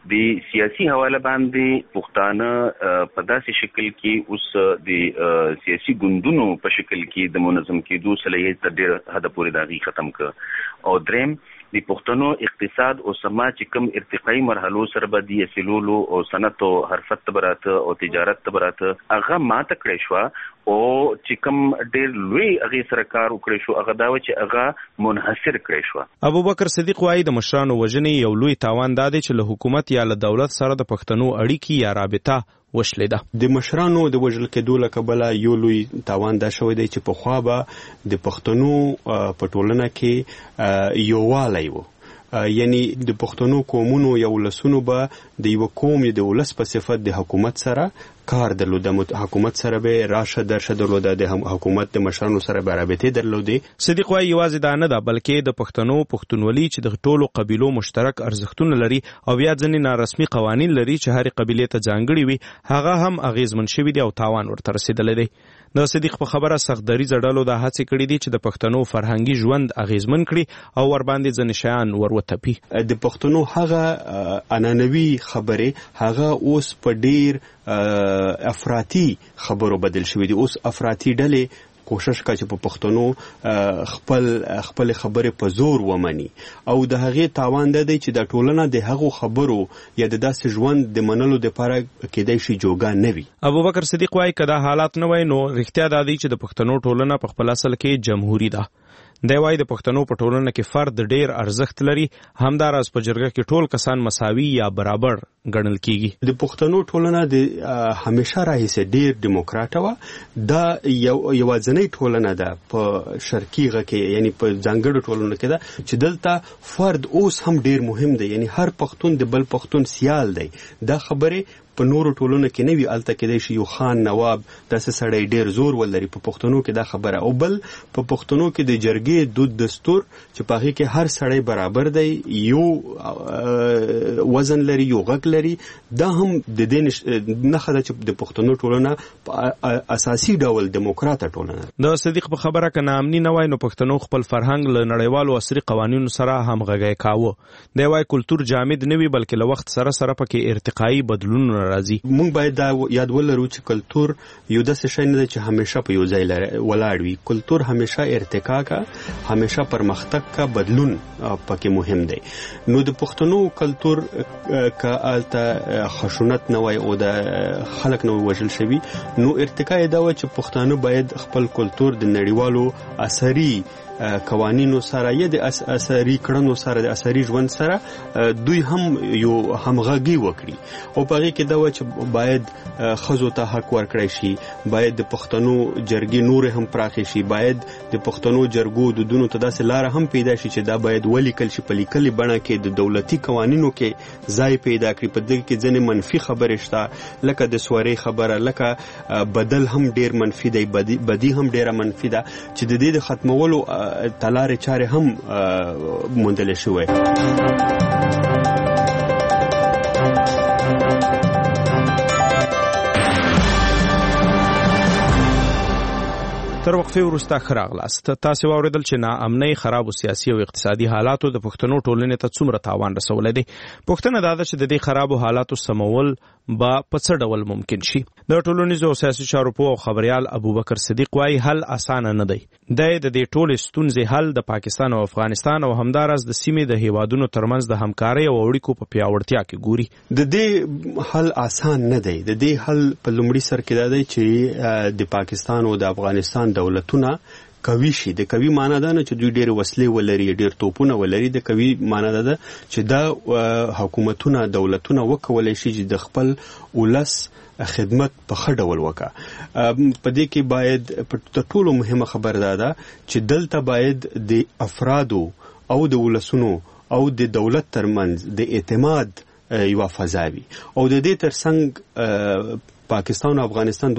د سیاسي حواله باندې پښتانه په داسې شکل کې اوس د سیاسي ګوندونو په شکل کې د منظم کېدو صلاحیت تر ډېر حده پورې د هغې ختم کړ. او دریم د پښتنو اقتصاد او سماج کوم ارتقایي مرحلو سره به د اصلولو او صنعت او حرفت تبراته او تجارت تبراته هغه ماته کړی شو او چې کوم ډېر لوی هغه سره کار وکړی شو هغه دا و چې هغه منحصر کړی شو. ابوبکر صدیق وایي د مشرانو وژنې یو لوی تاوان دا دی چې له حکومت یا له دولت سره د پښتنو اړیکې یا رابطه وشلې ده. د مشرانو د وژل کېدو له کبله یو لوی تاوان دا شوی دی چې پخوا به د پښتنو په ټولنه کې یووالی و، یعنی د پښتنو قومونو یا ولسونو به د یو قوم د ولس په صفت د حکومت سره کار درلوده، حکومت سره به راشه درشه درلوده، د حکومت د مشرانو سره به رابطې درلودې. صدیق وایي یوازې دا نه ده بلکې د پښتنو پښتونولي چې د ټولو قبیلو مشترک ارزښتونه لري او بیا ځینې نارسمي قوانین لري چې هرې قبیلې ته ځانګړي وي هغه هم اغیزمن شوي دي او تاوان ورته رسېدلی دی. د صدیق په خبره سختدریځه ډلو دا هڅې کړي دي چې د پښتنو فرهنګي ژوند اغیزمن کړي او ورباندې ځینې شیان وروتپي. د پښتنو هغه عنعنوي خبرې هغه اوس په ډیر افراطي خبرو بدل شوي دي. اوس افراطي ډلې کوشش کوي چې په پښتنو خپل خبرې په زور ومني او د هغې تاوان دی چې د ټولنه د هغو خبرو یا د داسې ژوند د منلو لپاره کېدای شي جوګه نه وي. ابوبکر صدیق وایي که دا حالات نه وای نو رښتیا دا دی چې د پښتنو ټولنه په خپل اصل کې جمهوري ده. دی وایي د پښتنو په ټولنه کې فرد ډیر ارزښت لري، همداراز په جرګه کې ټول کسان مساوي یا برابر ګڼل کیږي. د پښتنو ټولنه د همیشه راهیسې ډیر ډیموکراټه وه. دا یوازینۍ ټولنه ده په شرقي غه کې، یعنی په ځانګړو ټولنو کې ده چې دلته فرد اوس هم ډیر مهم دی، یعنی هر پښتون د بل پښتون سیال دی. دا خبرې په نورو ټولنو کې نه وي. الته کېدای شي یو خان نواب داسې سړی ډیر زور ولري، په پښتنو کې دا خبره. او بل په پښتنو کې د جرګې دود دستور چې په هغې کې هر سړی برابر دی، یو وزن لري، یو غږ لري. دا هم د دې نښه ده چې د پښتنو ټولنه په اساسي ډول ډیموکراټه ټولنه ده. د صدیق په خبره که ناامني نه وای نو پښتنو خپل فرهنګ له نړیوالو عصري قوانینو سره همغږی کاوه. دی وایي کلتور جامد نه وي بلکې له وخت سره سره پکې ارتقایي بدلونونه راځي. موږ باید دا یاد ولرو چې کلتور یو داسې شی نه دی چې همیشه په یو ځای ولاړ وي. کلتور همیشه ارتقا کا، همیشه پرمختګ کا، بدلون پکې مهم دی. نو د پښتنو کلتور که الته خشونت نه وای او د خلک نه وژل شوي نو ارتقا یې دا وه چې پښتانه باید خپل کلتور د نړیوالو عصري قوانینو سره یا د عصري کړنو سره د عصري ژوند سره دوی هم یو همغږي وکړي. او په هغې کې دا وه چې باید ښځو ته حق ورکړی شي، باید د پښتنو جرګې نورې هم پراخې شي، باید د پښتنو جرګو دودونو ته داسې لاره هم پیدا شي چې دا باید ولیکل شي، په لیکلې بڼه کې د دولتي قوانینو کې ځای پیدا کړي. په دې کې ځینې منفي خبرې شته لکه د سوارۍ خبره، لکه بدل هم ډیر منفي دی، بدی هم ډیره منفي ده چې د دې د ختمولو تلارې چارې هم موندلې شوې. تر وقفې وروسته ښه راغلاست. تاسې واورېدل چې ناامنۍ، خرابو سیاسي او اقتصادي حالاتو د پښتنو ټولنې ته څومره تاوان رسولی دی. پوښتنه دا ده چې د دې خرابو حالاتو سمول به په څه ډول ممکن شي. د ټولنیزو او سیاسي چارو پوه او خبریال ابوبکر صدیق وایي حل اسانه نه دی. دی د دې ټولې ستونزې حل د پاکستان او افغانستان او همداراز د سیمې د هیوادونو ترمنځ د همکارۍ او اړیکو په پیاوړتیا کې ګوري. د دې حل آسان نه دی. د دې حل په لومړي سر کې دا دی چې د پاکستان او د افغانستان دولتونه قوي شي. د قوي معنا دا نه چې دوی ډېر وسلې ولري، ډېر توپونه ولري. د قوي معنا دا چې دا حکومتونه، دولتونه وکولی شي چې د خپل ولس خدمت په ښه ډول وکړه. په دې کې باید تر ټولو مهمه خبر دا ده چې دلته باید د افرادو او د ولسونو او د دولت ترمنځ د اعتماد یوه فضا وي او د دې ترڅنګ پاکستان او افغانستان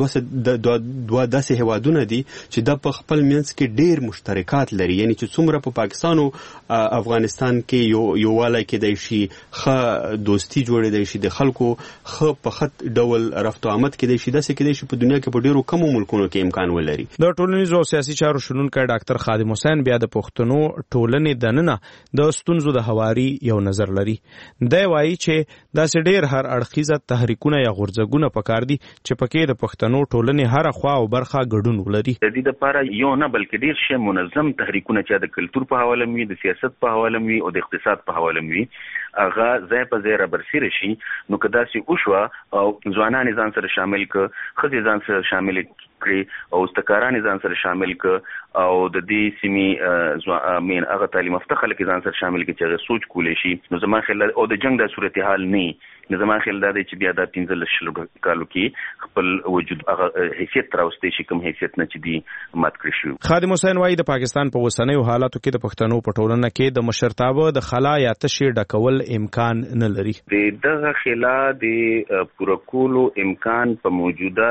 دوه داسې هیوادونه دي چې د په خپل منځ کې ډیر مشترکات لري، یعنی چې څومره په پاکستان او افغانستان کې یو والی کېدای شي، ښه دوستي جوړېدای شي، د خلکو ښه په خط ډول رفت و آمد کېدای شي، داسې کېدای شي په دنیا کې په ډیرو کمو ملکونو کې امکان ولري. د ټولنیزو او سیاسي چارو شنونکی ډاکټر خادم حسین بیا د پښتنو ټولنې دننه د ستونزو د هواري یو نظر لري. دی وایي چې داسې ډیر هر اړخیزه تحریکونه یا غورځګونه پکار دي چې پکې د پښتنو ټولنې هر خوا او برخه ګډون ولري. د دې لپاره یو نه بلکې ډیر شی منظم تحریکونه چې د کلتور په حواله وي، د سیاست په حواله وي او د اقتصاد په حواله وي، هغه ځای په ځای برسېره شي. نو که داسې وشوه او ځوانان ځان سره شامل ک، ښځې ځان سره شامل کړي او استکاران ځان سره شامل ک او د دې سیمې مین هغه تعلیم یافته خلک ځان سره شامل کړي چې هغه سوچ کولی شي، نو زما خیال او د جنگ د صورتحال نه، نو زما خیال دا دی چې بیا د 15 کالو کې خپل وجود هغه حیثیت راوستي شي، کوم حیثیت نه چې دی مات کړی شو. خادم حسین وایي د پاکستان په اوسنیو حالاتو کې د پښتنو په ټولنه کې د مشرتابه د خلا یا تشې ډکول امکان نه لري. دغه خلا د پوره کولو امکان په موجوده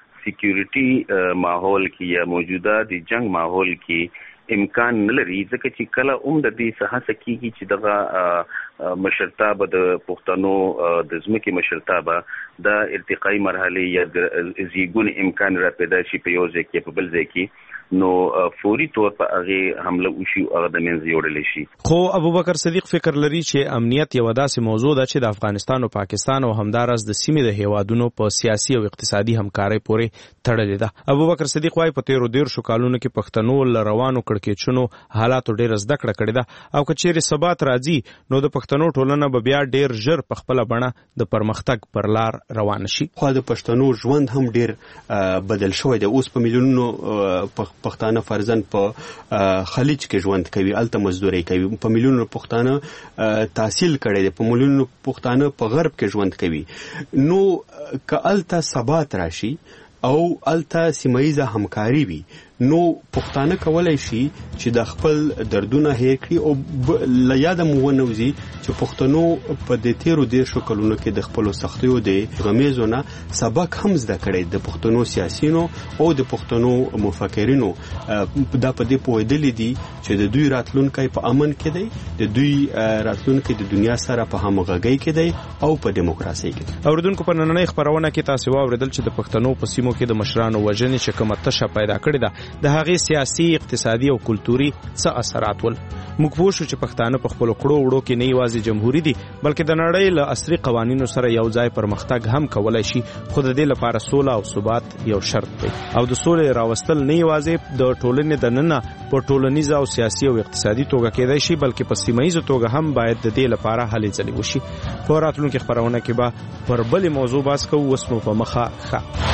سکیورټي ماحول کې یا موجوده د جنگ ماحول کې امکان نه لري، ځکه چې کله د دې څخه سکیږي چې دغه مشرتابه د پښتنو د ځمکې مشرتابه د ارتقایي مرحله یا د زیږون امکان را پیدا شي په یو ځای کې په بل ځای کې، نو فوري طور په هغه حمله وشي او هغه د منځ یوړل شي. خو ابوبکر صدیق فکر لري چې امنیت یو داسې موضوع ده چې د افغانستان او پاکستان او همدارس د سیمې د هیوادونو په سیاسي او اقتصادي همکارۍ پورې تړلې ده. ابوبکر صدیق وايي په 13 کالونو کې پښتنو ل روانو کړکېچونو حالاتو ډېر زده کړه کړې ده او که چیرې ثبات راځي نو د پښتنو ټولنه به بیا ډېر ژر په خپله بڼه د پرمختګ پر لار روان شي. خو د پښتنو ژوند هم ډېر بدل شوی دی. اوس په میلیونونو پښتانه فرزند په خلیج کې ژوند کوي، الته مزدوري کوي، په میلیونونو پښتانه تحصیل کړي دي، په میلیونونو پښتانه په غرب کې ژوند کوي. نو که الته ثبات راشي او الته سیمایي همکاري وي نو پښتانه کولای شي چې د خپل دردونه هیر کړي او له یاده مو ونوځي چې پښتنو په دې 13 کلونو کې د خپل سختیو د غمیزو نه سبق هم زده کړي. د پښتنو سیاسيونو او د پښتنو مفکرینو دا په دې پوهېدلي دي چې د دوی راتلونکی په امن کې دی، د دوی راتلونکی د دنیا سره په همغږۍ کې دی او په دیموکراسي کې. اوریدونکو په نننۍ خبرونه کې تاسو واوریدل چې د پښتنو په سیمو کې د مشرانو وژنې چې کومه تشه پیدا کړې ده د هغې سیاسي، اقتصادي او کلتوري څه اثرات ول. موږ پوه شو چې پښتانه په خپلو کړو وړو کې نه یوازې جمهوري دي بلکې د نړۍ له عصري قوانینو سره یو ځای پرمختګ هم کولی شي، خو د دې لپاره سوله او ثبات یو شرط دی او د سولې راوستل نه یوازې د ټولنې دننه په ټولنیزه او سیاسي او اقتصادي توګه کېدای شي بلکې په سیمایي توګه هم باید د دې لپاره هلې ځلې وشي. په راتلونکي خبرونه کې به پر بلې موضوع بحث کوو. اوس مو په مخه ښه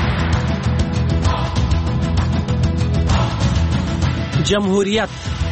جمهوریت.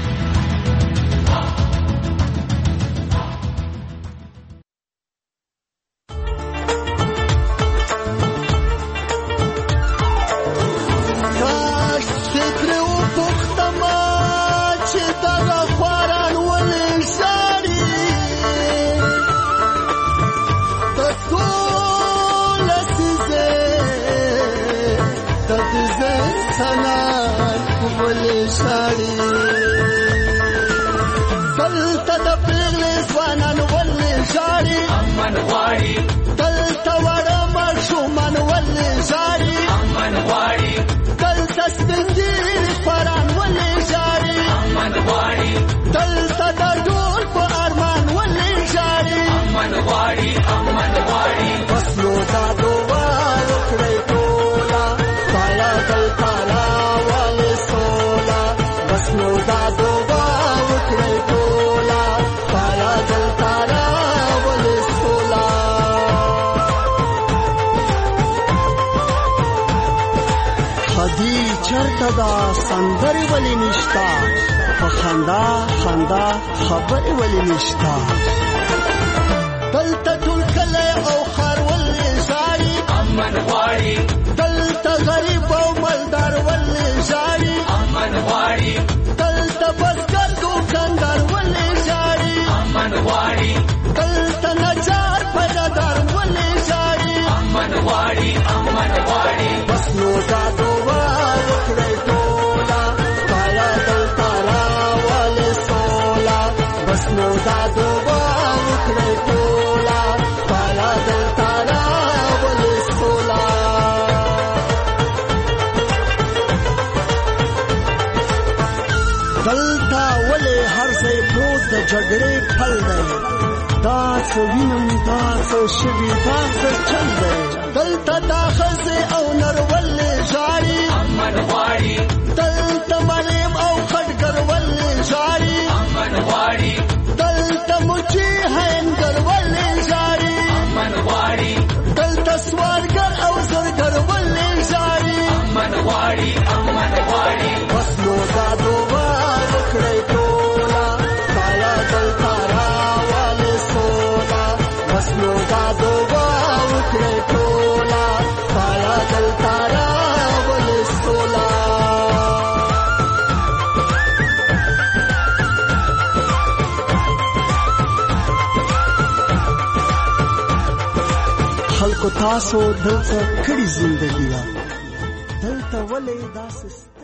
دا سندرې ولې نشتا په خندا خندا خبرې ولې نشتا دلته ټول کلی او ښار ولې ژاړي امن غواړي دلته غریب او مالدار ولې ژاړي امن غواړي دلته بزګر دوکاندار ولې ژاړي امن غواړي دلته نجار پیدادار ولې ژاړي امن غواړي نو دا دوا وکړی ټولا پایا دلته راولې سولا بس نو دا دوا وکړی ټولا پایا دلته راولې سولا دلته ولې هر ځای پروت د جګړې پل دی دا څه وینم دا څه شوي دا څه چل دی دلته دا ښځې او نر ولې ژاړي امن غواړي دلته مریم او خټګر ولې ژاړي امن غواړي دلته مچي هینګر ولې ژاړي امن غواړي دلته سوارګر او زرګر ولې ژاړي امن غواړي امن غواړي بس نو دا دوا وکړئ ټوله پایا دلته راولې سوله بس نو دا دوا وکړئ ټوله پایا دلته راولې سوله خلکو تاسو دلته کړي زندګي ده دلته ولې داسې